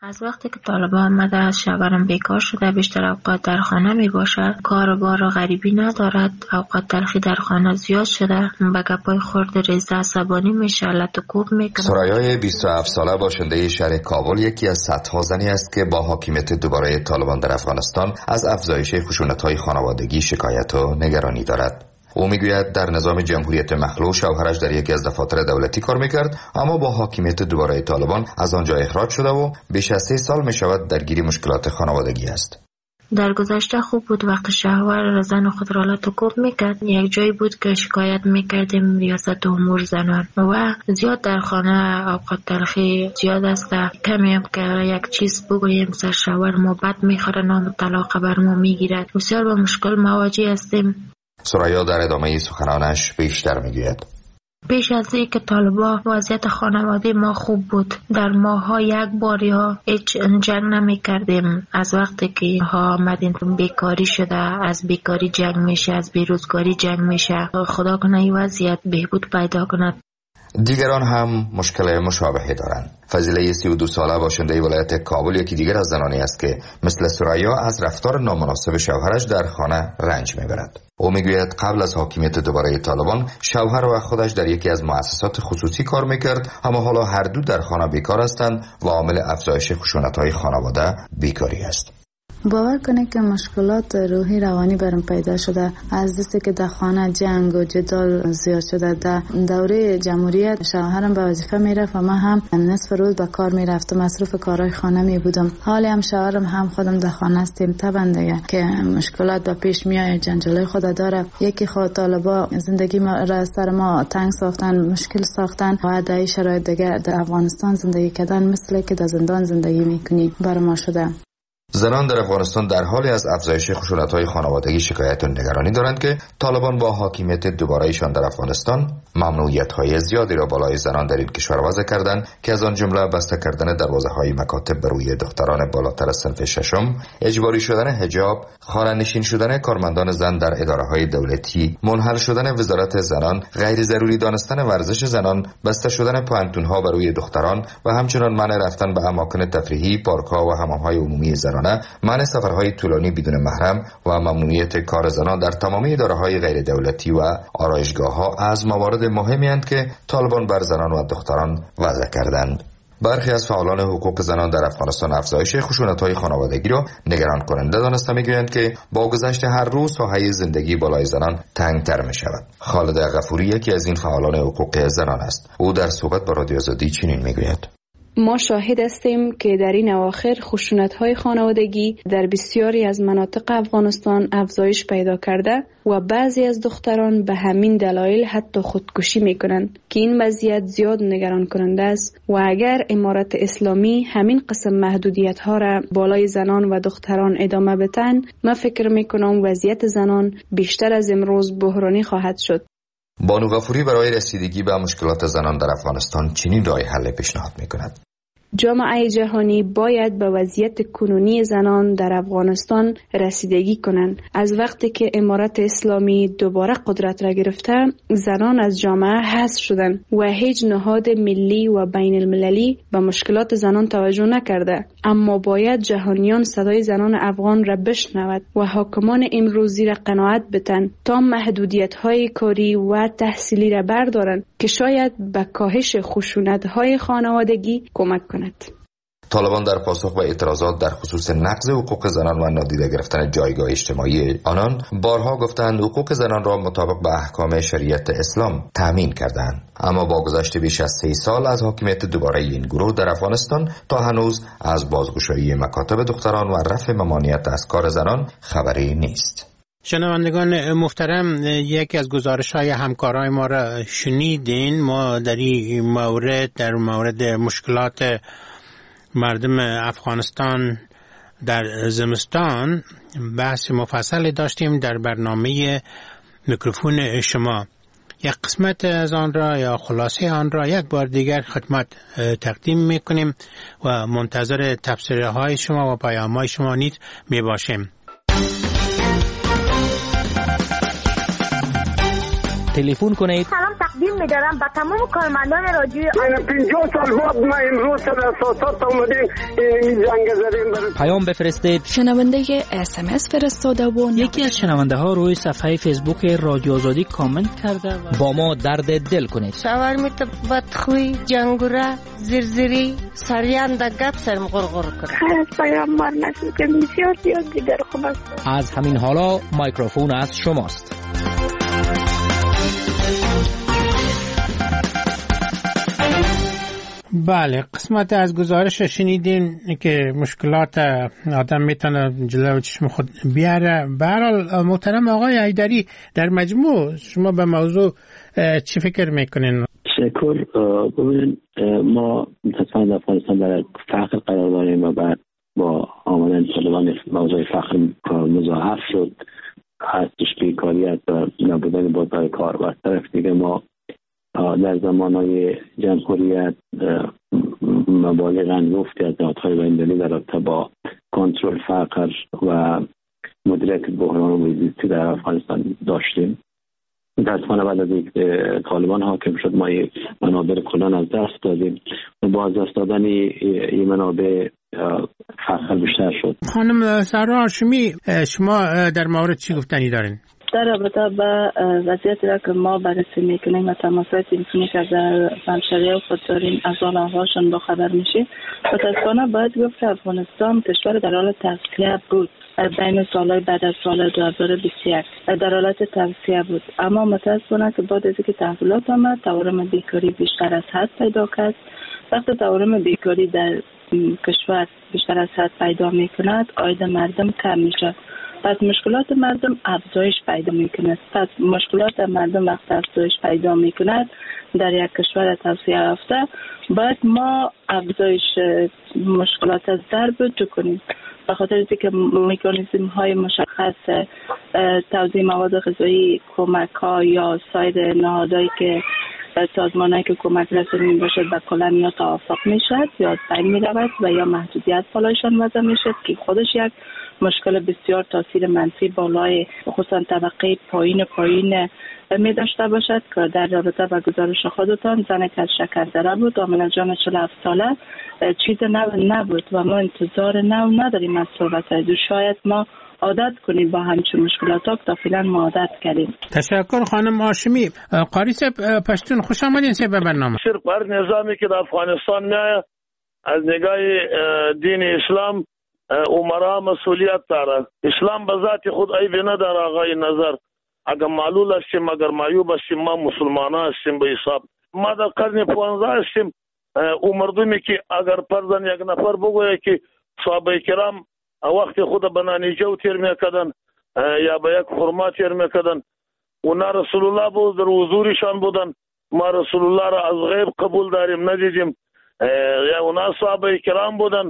از وقتی که طالبان آمده شوهرم بیکار شده، بیشتر اوقات در خانه می باشد، کار بار غریبی ندارد، اوقات تلخی در خانه زیاد شده، به گپای خورد ریزه عصبانی میشه، لط و کوب میکنه. سرایای بیست و هفت ساله باشنده شهر کابل یکی از صدها زنی است که با حاکمیت دوباره طالبان در افغانستان از افزایش خشونت‌های خانوادگی شکایت و نگرانی دارد. او میگوید در نظام جمهوریت مخلوع شوهرش در یکی از دفاتر دولتی کار میکرد، اما با حاکمیت دوباره طالبان از آنجا اخراج شده و بیش از سه سال میشود درگیر مشکلات خانوادگی است. در گذشته خوب بود، وقت شوهر زن خود را لط و کوب میکرد. یک جایی بود که شکایت میکردیم ریاست امور زنان و زیاد در خانه اوقات تلخی زیاد است. کمی هم که یک چیز بگوییم سر شوهر ما بد میخوره، نام طلاق بر ما میگیرد. بسیار با مشکل مواجه هستیم. سریا در ادامه سخنانش بیشتر میگوید: پیش از این که طالبا وضعیت خانواده ما خوب بود. در ماها یک باری ها هیچ جنگ نمی کردیم. از وقتی که ها آمدین بیکاری شده، از بیکاری جنگ میشه، از بیروزگاری جنگ میشه. خدا کنه این وضعیت بهبود پیدا کند. دیگران هم مشکل مشابهی دارند. فضیله سی و دو ساله باشنده ولایت کابل یکی دیگر از زنانی است که مثل سریا از رفتار نامناسب شوهرش در خانه رنج میبرد. او میگوید قبل از حاکمیت دوباره طالبان شوهر و خودش در یکی از مؤسسات خصوصی کار میکرد، اما حالا هر دو در خانه بیکار هستند و عامل افزایش خشونت‌های خانواده بیکاری است. باور کنه که مشکلات روحی روانی برام پیدا شده از دستی که در خانه جنگ و جدال زیاد شده. در دوره جمهوریت شوهرم به وظیفه میرفت و من هم نصف روز به کار میرفتم، مصروف کارهای خانه می بودم. حالی هم شوهرم هم خودم در خانه هستیم. طبعا دیگه که مشکلات به پیش میاد، جنجالای خود داره. یکی خود طالبا زندگی ما را سر ما تنگ ساختن، مشکل ساختن و در این شرایط دیگه در افغانستان زندگی کردن مثل که در زندان زندگی میکنی بر ما شده. زنان در افغانستان در حالی از افزایش خشونت‌های خانوادگی شکایت و نگرانی دارند که طالبان با حاکمیت دوباره‌ایشان در افغانستان ممنوعیت‌های زیادی را بالای زنان در این کشور وضع کردند که از آن جمله بسته کردن دروازه‌های مکاتب بر روی دختران بالاتر از صنف ششم، اجباری شدن حجاب، خانه‌نشین شدن کارمندان زن در اداره‌های دولتی، منحل شدن وزارت زنان، غیر ضروری دانستن ورزش زنان، بسته شدن پانتون‌ها بر روی دختران و همچنین منع رفتن به اماکن تفریحی، پارک‌ها و حمام‌های عمومی زنان، منع سفرهای طولانی بدون محرم و ممنوعیت کار زنان در تمامی اداره‌های غیر دولتی و آرایشگاه‌ها از موارد مهمی اند که طالبان بر زنان و دختران وضع کردند. برخی از فعالان حقوق زنان در افغانستان افزایش خشونت‌های خانوادگی را نگران کننده دانسته می‌گویند که با گذشت هر روز ساحه زندگی بالای زنان تنگ‌تر می‌شود. خالد غفوری یکی از این فعالان حقوق زنان است. او در صحبت با رادیو آزادی چنین می‌گوید: ما شاهد هستیم که در این اواخر خشونت‌های خانوادگی در بسیاری از مناطق افغانستان افزایش پیدا کرده و بعضی از دختران به همین دلایل حتی خودکشی می‌کنند که این وضعیت زیاد نگران کننده است و اگر امارت اسلامی همین قسم محدودیت‌ها را بالای زنان و دختران ادامه بدهند، من فکر می‌کنم وضعیت زنان بیشتر از امروز بحرانی خواهد شد. بانو غفوری برای رسیدگی به مشکلات زنان در افغانستان چنین راه حل پیشنهاد می‌کند: جامعه جهانی باید به وضعیت کنونی زنان در افغانستان رسیدگی کنند. از وقتی که امارت اسلامی دوباره قدرت را گرفته، زنان از جامعه حذف شدند و هیچ نهاد ملی و بین المللی به مشکلات زنان توجه نکرده. اما باید جهانیان صدای زنان افغان را بشنود و حاکمان امروزی را قناعت بدن تا محدودیت‌های کاری و تحصیلی را بردارند که شاید به کاهش خشونت‌های خانوادگی کمک کند. طالبان در پاسخ به اعتراضات در خصوص نقض حقوق زنان و نادیده گرفتن جایگاه اجتماعی آنان بارها گفتند حقوق زنان را مطابق به احکام شریعت اسلام تامین کردند، اما با گذشت بیش از سه سال از حاکمیت دوباره این گروه در افغانستان تا هنوز از بازگشایی مکاتب دختران و رفع ممانعت از کار زنان خبری نیست. شنوندگان محترم، یکی از گزارش‌های همکارای ما را شنیدین. ما در این مورد در مورد مشکلات مردم افغانستان در زمستان بحث مفصلی داشتیم در برنامه میکروفون شما. یک قسمت از آن را یا خلاصه آن را یک بار دیگر خدمت تقدیم میکنیم و منتظر تبصره های شما و پیام های شما نیز می باشیم. تلفن کنید تقدیم می‌دارم به تمام کارمندان رادیو. من پنجاه سال بعد ما امروز سر اساسات اومدیم این جنگ زدیم. پیام بفرستید. شنونده اس ام اس فرستاده و یکی از شنونده ها روی صفحه فیسبوک رادیو آزادی کامنت کرده و با ما درد دل کنید. شاورمیت بدخوی جنگوره زرزری سریان دا گپ سرم غرغر کرد. خیلی پیام مار نشد که بسیار زیاد دیگر خوب است. از همین حالا مایکروفون از شماست. بله، قسمت از گزارش شنیدین که مشکلات آدم میتونه جلو چشم خود بیاره. به هر حال محترم آقای حیدری، در مجموع شما به موضوع چی فکر میکنین؟ شکر. ببینید ما متاسفانه در افغانستان در فقر قرار داریم و بعد با آمدن طالبان موضوع فقر مضاعف شد، هستش بیکاریت و نبودن بازار کار. و از طرف دیگه ما در زمانهای جمهوریت مبالغ انگفتی از نهادهای بین‌المللی در رابطه با کنترل فقر و مدیریت بحران محیط در افغانستان داشتیم. متاسفانه بعد از اینکه طالبان حاکم شد ما این منابع کلان از دست دادیم و با از دست دادن این منابع فقر بیشتر شد. خانم سارا هاشمی، شما در مورد چی گفتنی دارین؟ در رابطه با وضعیتی را که ما بررسی میکنیم و تماسات تلفنی که در همشهریه خود داریم از حال احوالشان با خبر میشیم، متاسفانه باید گفت که افغانستان کشور در حال توسعه بود. بین سالهای بعد از سال دو هزار و بیست و یک در حالت توسعه بود، اما متاسفانه که بعد از اینکه تحولات آمد تورم بیکاری بیشتر از حد پیدا کرد. وقتی تورم بیکاری در کشور بیشتر از حد پیدا میکند، عاید مردم کم میشه، پس مشکلات مردم افزایش پیدا میکند. پس مشکلات مردم وقت افزایش پیدا میکند در یک کشور توسعه یافته، باید ما افزایش مشکلات از در بود کنیم. به خاطر اینکه مکانیزم های مشخص توزیع مواد غذایی، کمک ها یا سایر نهادهایی که سازمانهایی که کمک رسانی می باشد به کلان یا توافق می شد یا از بین می رود و یا محدودیت بالایشان وضع می شد که خودش یک مشکل بسیار تاثیر منفی بالای خصوصا طبقه پایین پایین می داشته باشد که در رابطه با گزارش خودتان زن که از شکردره بود عامل جان چهل و هفت ساله چیز نو نبود و ما انتظار نو نداریم از صحبت از شاید ما عادت کنیم با همچون مشکلات ها تا فعلا ما عادت کردیم. تشکر خانم هاشمی. قاری صاحب پشتون خوش آمدین سه به برنامه. صرف هر نظامی که در افغانستان میایه از نگاه دین اسلام عمرا مسئولیت داره. اسلام به ذات خود عیب نداره آقای نظر. اگر معلول هستیم اگر معیوب هستیم ما مسلمان هستیم به حساب. ما در قرن پانزده هستیم. او مردمی که اگر پرزن یک نفر بگویه که صحابه کرام وقت خود به نانیجو تیر میکردن یا به یک خرما تیر میکردن، اونا رسول الله بود در حضورشان بودن، ما رسول الله را از غیب قبول داریم ندیدیم، یا اونا صحابه کرام بودن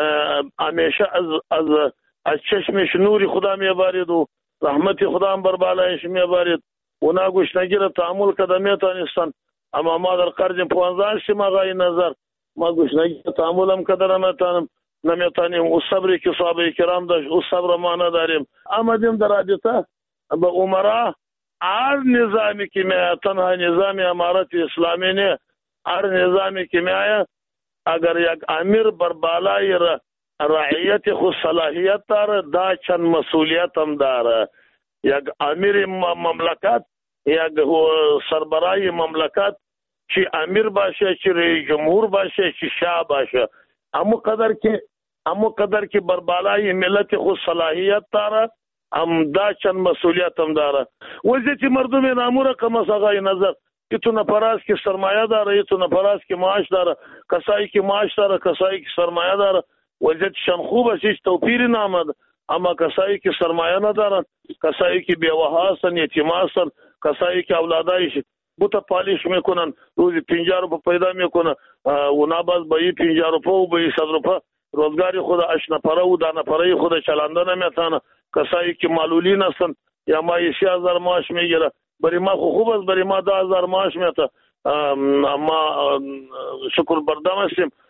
همیشه از از از چشمش نوری خدا میبارید و رحمت خدا هم بر بالایش میبارید. اونا گشنگی را تحمل کده میتونستن، اما ما در قرن پانزده هستیم آقای نظر، ما گشنگی را تحمل هم کده را میتونیم نمیتونیم. او صبری که صحابه کرام داشت او صبر ما نداریم. آمدیم در رابطه به عمرا هر نظامی که میآید تنها نظام امارت اسلامی نه، هر نظامی که میآید اگر یک امیر بر بالای رعیت خود صلاحیت داره دا چند مسئولیت هم داره. یک امیر مملکت یک سربرای مملکت چی امیر باشه چی رئیس جمهور باشه چی شاه باشه، همو قدر که همو قدر که بر بالای ملت خود صلاحیت داره هم دا چند مسئولیت هم داره. وضعیت مردم نامور کم است آقای نظر. یه تو نفراست که سرمایه داره، یه تو نفراست که معاش داره، کسایی که معاش داره، کسایی که سرمایه داره وضعیتشان خوب است، هیچ توپیری نامد. اما کسایی که سرمایه ندارن، کسایی که بیوه هستن، یتیم هستن، کسایی که اولادایش بوتا پالیش میکنن روزی پنجاه روپه پیدا میکنن، اونا باز با این پنجاه روپه و با این صد روپه روزگاری خود اش نفره و دا نفره خود چلنده نمیتانه. کسایی که معلولین هستن یا ما سی هزار معاش میگیره، برای ما خوب است، برای ما ده هزار معاش میته. ما شکر بردم هستیم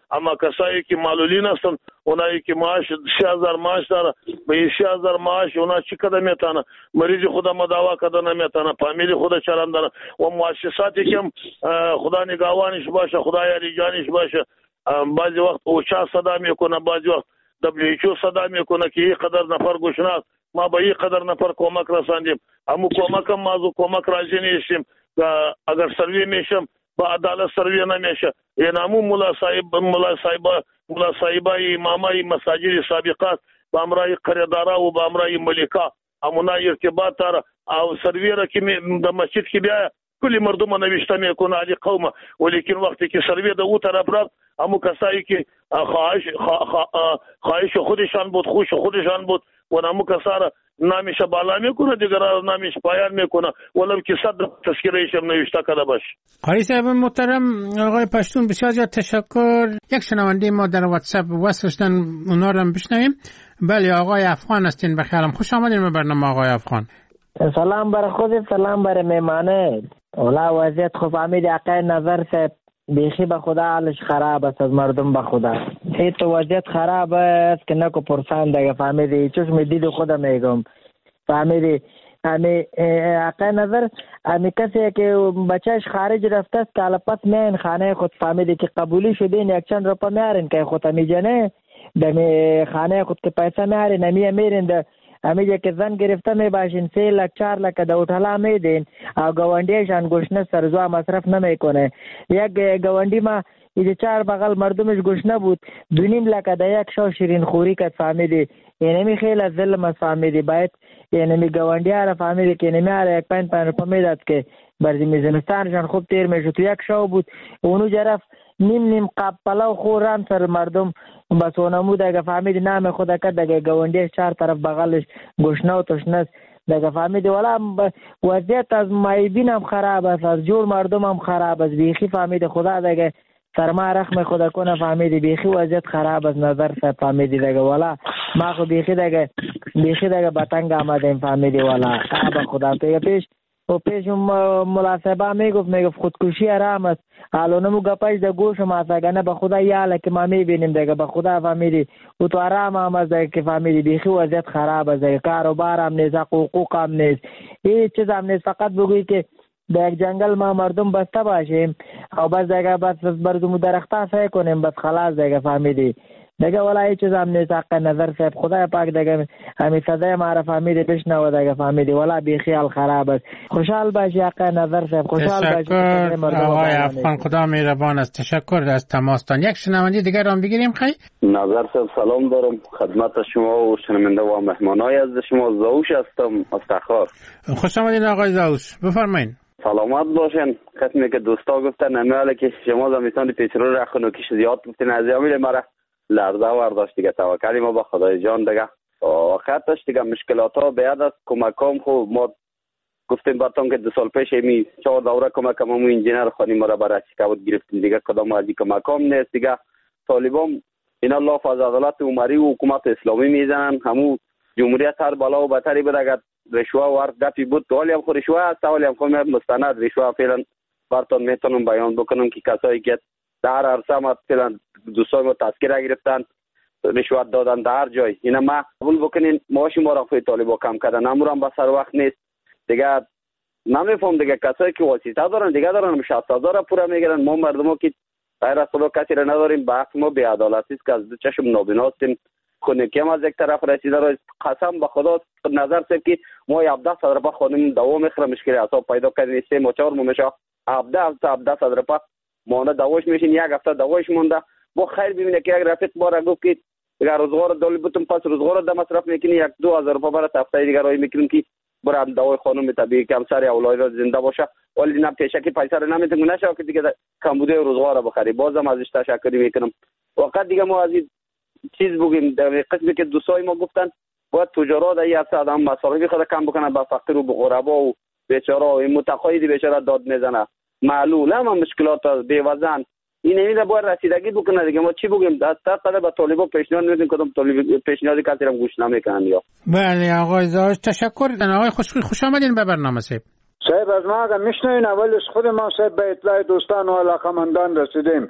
اما کسایی که معلولین هستن اونایی که معاش سه هزار معاش داره به سه هزار معاش اونا چی کده میتونه مریض خدا مداوا کده نمیتونه فامیلی خدا چرند داره و مؤسساتی که خدا نگاهبانش باشه خدا یاریجانش باشه بعضی وقت اوچا صدا میکنه بعضی وقت دبلیو ایچ او صدا میکنه که این قدر نفر گشناس ما به این قدر نفر کمک رساندیم امو کمک هم ما کمک راځي نیستیم اگر سروی میشم با عدالت سروی نمیشه این امو مولا صاحب مولا صاحب مولا صاحبای امامای مساجد سابقات با امرای قریدارا و با امرای ملکا امونا ارتباط تر او سروی را که د مسجد کې بیا کلی مردم نوشته میکنه علی قومه ولیکن وقتی که سروی د او طرف رفت امو کسایی که خواهش خواهش خودشان بود خوش خودشان بود و نامو کساره نامش بالا میکنه دیگر نامش پایان میکنه ولو که صد تذکرهش هم نوشته کرده باشه. قاری صاحب محترم آقای پشتون بسیار زیاد تشکر. یک شنونده ما در واتساپ وصل شدن اونا رو هم بشنویم. بله آقای افغان هستین بخیرم خوش آمدین به برنامه آقای افغان. سلام بر خود سلام بر میمانه. اولا وضعیت خو فهمید عقای نظر صاحب بیخی به خدا حالش خراب است از مردم به خدا این تو وضعیت خراب است که نکو پرسان دیگه فهمیدی چوش می دید خودم میگم فهمیدی امی عقای نظر امی کسی که بچهش خارج رفته است که حالا پس میین خانه خود فهمیدی که قبولی شدین یک چند روپا میارین که خود امی جنه دمی خانه خود که پیسه میارین امی میرین ده امیجا که زن گرفته می باشین سه لک چار لک د اوټلا می دین او گاونډیشان گوشنه سرزوا مصرف نمیکنه یک گاونډی ما این چهار بغل مردمش گوشنه بود دونیم لک د یک شو شیرین خوری کت فهمیدی یعنی می خیلی ظلم فهمیدی باید یعنی می گاونډی را فهمیدی که نمی اره یک پنج پنج روپا میداد که برزی میزنستانشان خوب تیر میشد تو یک شو بود اونو جرف نیم نیم قاب پلاو خوران سر مردم بس اونمو دگه فهمیدی نام خود که دگه گوندیش چهار طرف بغلش گوشنه و تشنست دگه فهمیدی ولا وضعیت از مایبین هم خراب است از جور مردم هم خراب است بیخی فهمیدی خدا دگه سرما رحم خدا کنه فهمیدی بیخی وضعیت خراب است نظر سه فهمیدی دگه ولا ما خو بیخی دگه بیخی دگه بطنگ آمدیم فهمیدی ولا آبا خدا پیگه پیش و پیش ملاصبه میگفت میگفت خودکشی حرام است حالا نمو گپش ده گوش ما سگنه به خدا یاله که ما میبینیم دیگه به خدا فهمیدی و تو حرام هم از دیگه که فهمیدی بیخی وضعیت خراب است دیگه کاروبار هم نیست حقوق هم نیست هیچ چیز هم نیست فقط بگوی که در یک جنگل ما مردم بسته باشیم او بس دیگه بس برزمو درخته سعی کنیم بس خلاص دیگه فهمیدی دیگه ولا هیچ چیز هم نیست حق نظر صاحب خدای پاک دیگه همین صدای ما را فهمیدی بشنوه دیگه فهمیدی ولا بی خیال خراب است خوشحال باشی حق نظر صاحب خوشحال باشی تشکر آقای افغان خدا مهربان است تشکر از تماستان یک شنونده دیگر هم بگیریم خیلی نظر صاحب سلام دارم خدمت شما و شنونده و مهمانای از شما زاوش هستم از تخار خوش آمدین آقای زاوش بفرمایید سلامت باشین قسمی که دوستا گفتن نمیاله که شما زمیتان پیترو را خنوکیش زیاد گفتین از یامیل مرا لرزه ورداشت دیگه توکلی ما با خدای جان دیگه واقعیتش دیگه مشکلات ها بیاد است کمکام خوب ما گفتیم براتون که دو سال پیش می چهار دوره کمکم همون انجینر خانی ما را برای شکایت گرفتیم دیگه کدام از کمکام نیست دیگه طالبان این الله فاز عدالت عمری و حکومت اسلامی میزنن همون جمهوریت هر بالا و بتری بود اگر رشوه ورد گپی بود ولی هم خو رشوه است ولی هم خو مستند رشوه فعلا براتون میتونم بیان بکنم که کسایی که در عرصه ما فعلا دوستای ما تذکره گرفتن رشوت دادن در جای اینا ما قبول بکنین معاش ما را خود طالبا کم کردن امور هم به سر وقت نیست دیگه نمیفهم دیگه کسایی که واسطه دارن دیگه دارن شصت هزار پورا میگیرن ما مردم که غیر از خدا کسی را نداریم بحث ما بی عدالتی است که از دو چشم نابینا هستیم خونکی هم از یک طرف رسیده را قسم به خدا نظر سه که ما هفده صد روپا خانم دوا میخره مشکل حساب پیدا کردیم سه ما چهار میشه هفده هفده صد روپا مانه دواش میشین یک هفته دواش مونده با خیر ببینه که یک رفیق بارا گفت که اگر روزگار دولی بتون پس روزگار ده مصرف میکنی یک دو هزار روپا برای هفته دیگه رای میکنیم که برای دوای خانم طبیعی که همسر اولاد را زنده باشه ولی نه پیشکی پیسه رو نمیتونم نشه که دیگه کمبوده روزگار بخری بازم ازش تشکر میکنم وقت دیگه ما از این چیز بگیم در قسمی که دوستای ما گفتن باید تجارت ای هست آدم مصارفی خود کم بکنه با فقیر و به غربا و بیچاره و متقاعد بیچاره داد میزنه معلول هم مشکلات بی وزن این نمیده باید رسیدگی بکنه دیگه ما چی بگیم از تا قدر با طالبا پیشنهاد میدیم کدام طالب پیشنهادی کسی هم گوش نمیکنن یا بله آقای زاوش تشکر آقای خوشخوی خوش آمدین به برنامه صاحب صاحب از ما اگر میشنوین اولش خود ما صاحب به اطلاع دوستان و علاقمندان رسیدیم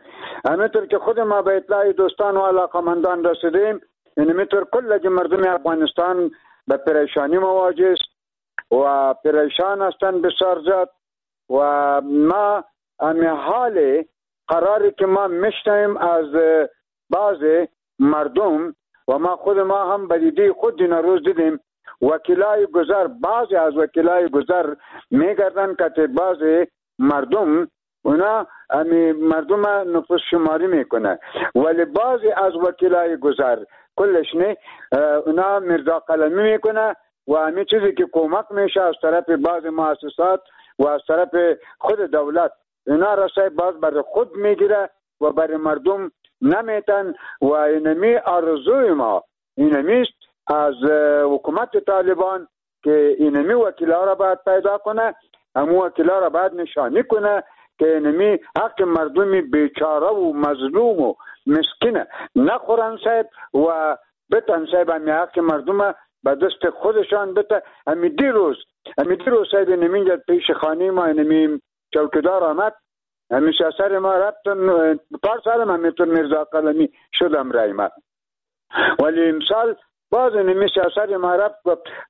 همینطور که خود ما به اطلاع دوستان و علاقمندان رسیدیم، یعنی همینطور کل مردم افغانستان به پریشانی مواجه است و پریشان هستند بسیار زیاد و ما امی حال قراری که ما میشنیم از بعض مردم و ما خود ما هم به دیده خود این روز دیدیم، وکیلای گذر، بعضی از وکیلای گذر میگردن که بعضی مردم اونا امی مردم نفوس شماری میکنه، ولی بعضی از وکیلای گذر کلش نه، اونا مرزا قلمی میکنه و همین چیزی که کمک میشه از طرف بعض مؤسسات و از طرف خود دولت اونا رسای باز برای خود میگیره و برای مردم نمیتن و اینمی آرزوی ما اینمیست از حکومت طالبان که اینمی وکیلا را باید پیدا کنه، همو وکیلا را باید نشانی کنه که اینمی حق مردمی بیچاره و مظلوم و مسکینه نخورن سید و بتن سید همی حق مردم به دست خودشان بته. همی دیروز همی دیروز سید اینمی پیش خانه ما اینمی چوکیدار آمد، همی سر ما رفتن پار سالم همیتون مرزا قلمی شدم رایمت، ولی امسال باز اینمی سر ما رفت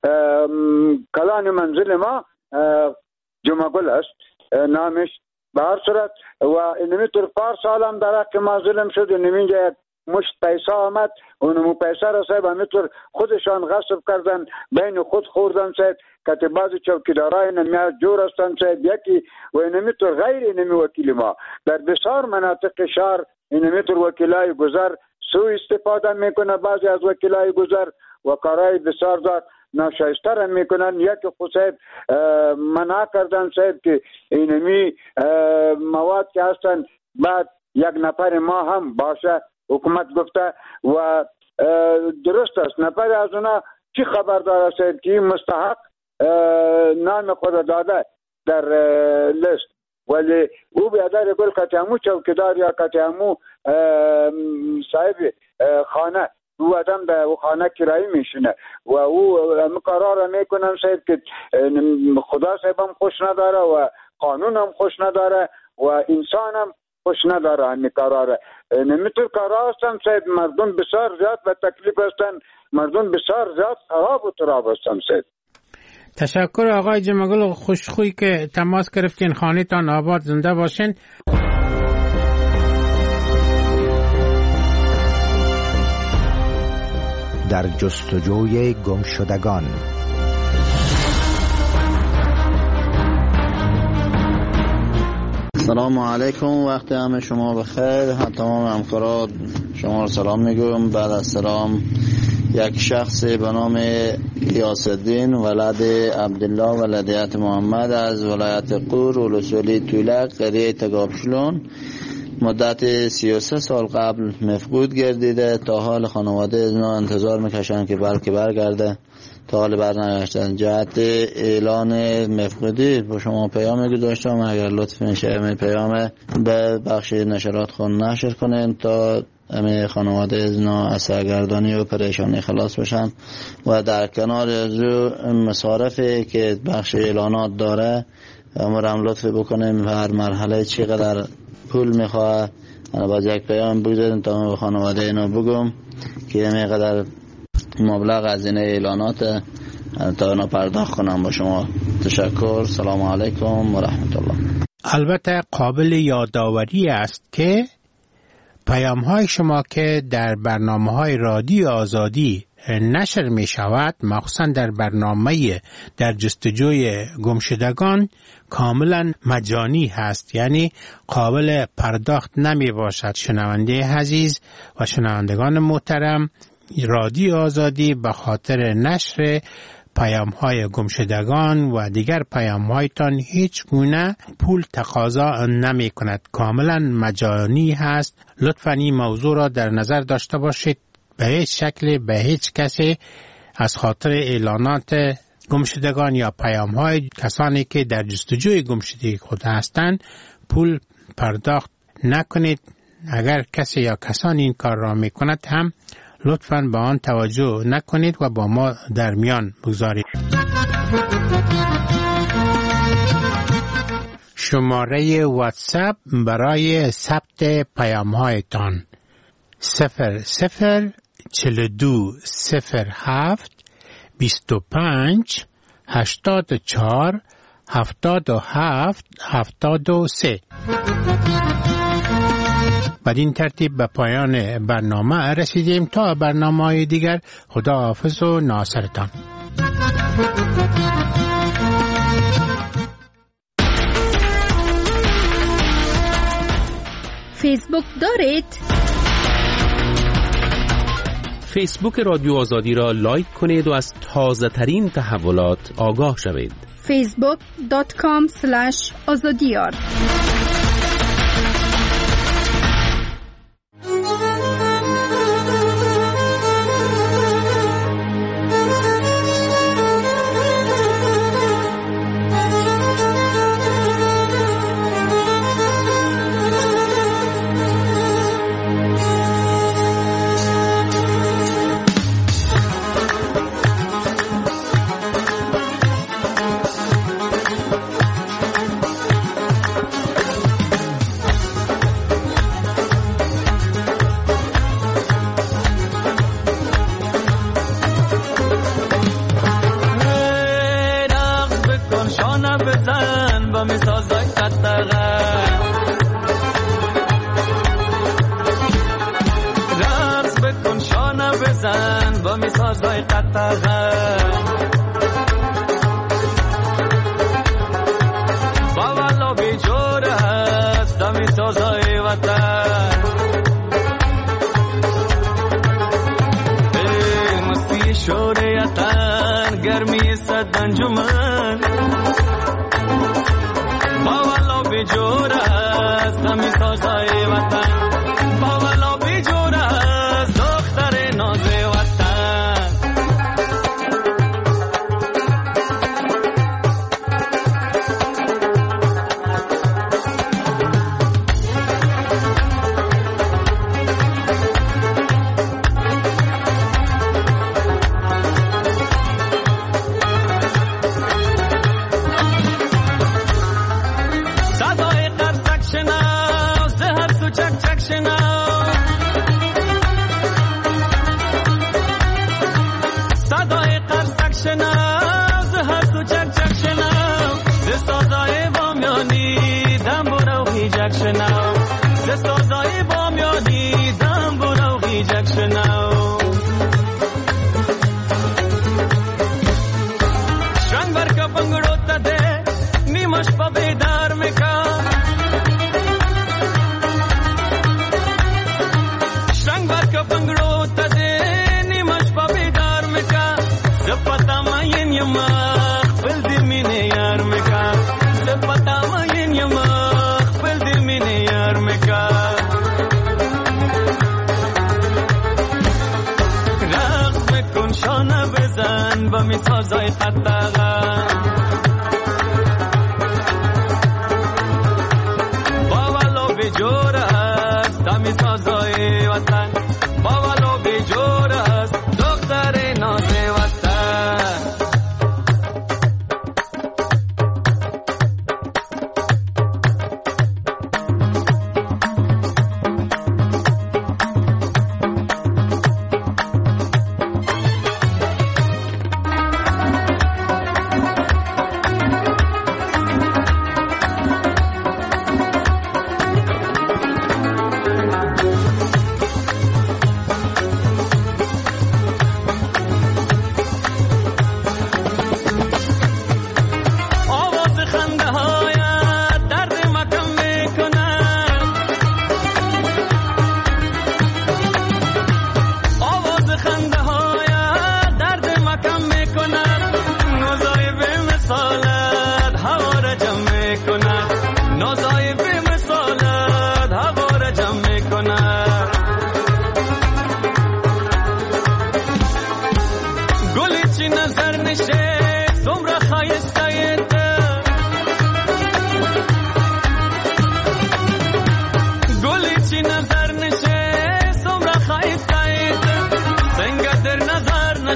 کلان منزل ما جمعگل است نامش به هر صورت و اینمی طور پار سالم در حق ما ظلم شد. اینمی یک مشت پیسه آمد، اونمو پیسه را صاحب همیتور خودشان غصب کردن، بین خود خوردن صاحب که بعضی چوکیدارای نمیاد جور هستن صاحب یکی و اینمیتور غیر اینمی وکیل ما در بسیار مناطق شهر اینمیتور وکیلای گذر سو استفاده میکنه، بعضی از وکیلای گذر و کارهای بسیار دار ناشایسته میکنن. یکی خود صاحب منع کردن صاحب که اینمی مواد که هستن بعد یک نفر ما هم باشه، حکومت گفته و درست است نفر از اونا چی خبردار است که مستحق نام خود داده در لیست، ولی او بیادر گل کتیمو چوکیدار یا کتیمو صاحب خانه او آدم در خانه کرایی میشونه و او قرار میکنن صاحب که خدا صاحب هم خوش نداره و قانون هم خوش نداره و انسان هم خوش نداره. همی قراره نمیتون قرار هستن صاحب مردم بسیار زیاد و تکلیف هستن، مردم بسیار زیاد خراب و تراب هستن صاحب. تشکر آقای جمعگل خوشخوی که تماس گرفتین، خانه تان آباد زنده باشین. در جستجوی گمشدگان. سلام علیکم، وقت همه شما بخیر. تمام همکاران شما رو سلام میگویم. بعد از سلام یک شخص به نام یاسالدین ولد عبدالله ولدیت محمد از ولایت قور ولسوالی تولک قریه تگابشلون مدت سی و سه سال قبل مفقود گردیده. تا حال خانواده از ما انتظار میکشن که بلکه برگرده، تا حال برنگشتن. جهت اعلان مفقودی با شما پیام گذاشتم، اگر لطف میشه می پیام به بخش نشرات خون نشر کنین تا همه خانواده از نا از سرگردانی و پریشانی خلاص بشن و در کنار از مصارفی که بخش اعلانات داره امرم لطف بکنیم هر مرحله چقدر پول میخواه. انا باز یک پیام بگذاریم تا به خانواده اینو بگم که اینقدر مبلغ از این اعلانات تا اینا پرداخت کنم. با شما تشکر. سلام علیکم و رحمت الله. البته قابل یادآوری است که پیام های شما که در برنامه های رادیو آزادی نشر می شود، مخصوصا در برنامه در جستجوی گمشدگان، کاملا مجانی هست، یعنی قابل پرداخت نمی باشد. شنونده عزیز و شنوندگان محترم، رادیو آزادی به خاطر نشر پیام های گمشدگان و دیگر پیام هایتان هیچ گونه پول تقاضا نمی کند، کاملا مجانی هست. لطفاً این موضوع را در نظر داشته باشید. به هیچ شکل به هیچ کسی از خاطر اعلانات گمشدگان یا پیام های کسانی که در جستجوی گمشدگی خود هستند پول پرداخت نکنید. اگر کسی یا کسانی این کار را می کند هم لطفاً به آن توجه نکنید و با ما در میان بگذارید. شماره واتساپ برای ثبت پیام هایتان صفر صفر چل دو صفر هفت بیست و پنج هشتاد و چهار هفتاد و هفت هفتاد و سه. بدین ترتیب به پایان برنامه رسیدیم. تا برنامه دیگر خدا حافظ و ناصرتان. فیسبوک دارید؟ فیسبوک رادیو آزادی را لایک کنید و از تازه ترین تحولات آگاه شوید. فیسبوک دات کام اسلش آزادیار.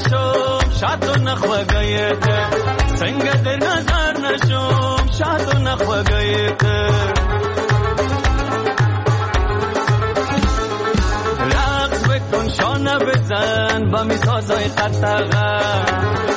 شاد و نخوگیت سنگ در نظر نشوم شاد و خوگه که رقص بکن شانه بزن با می سازای قطغه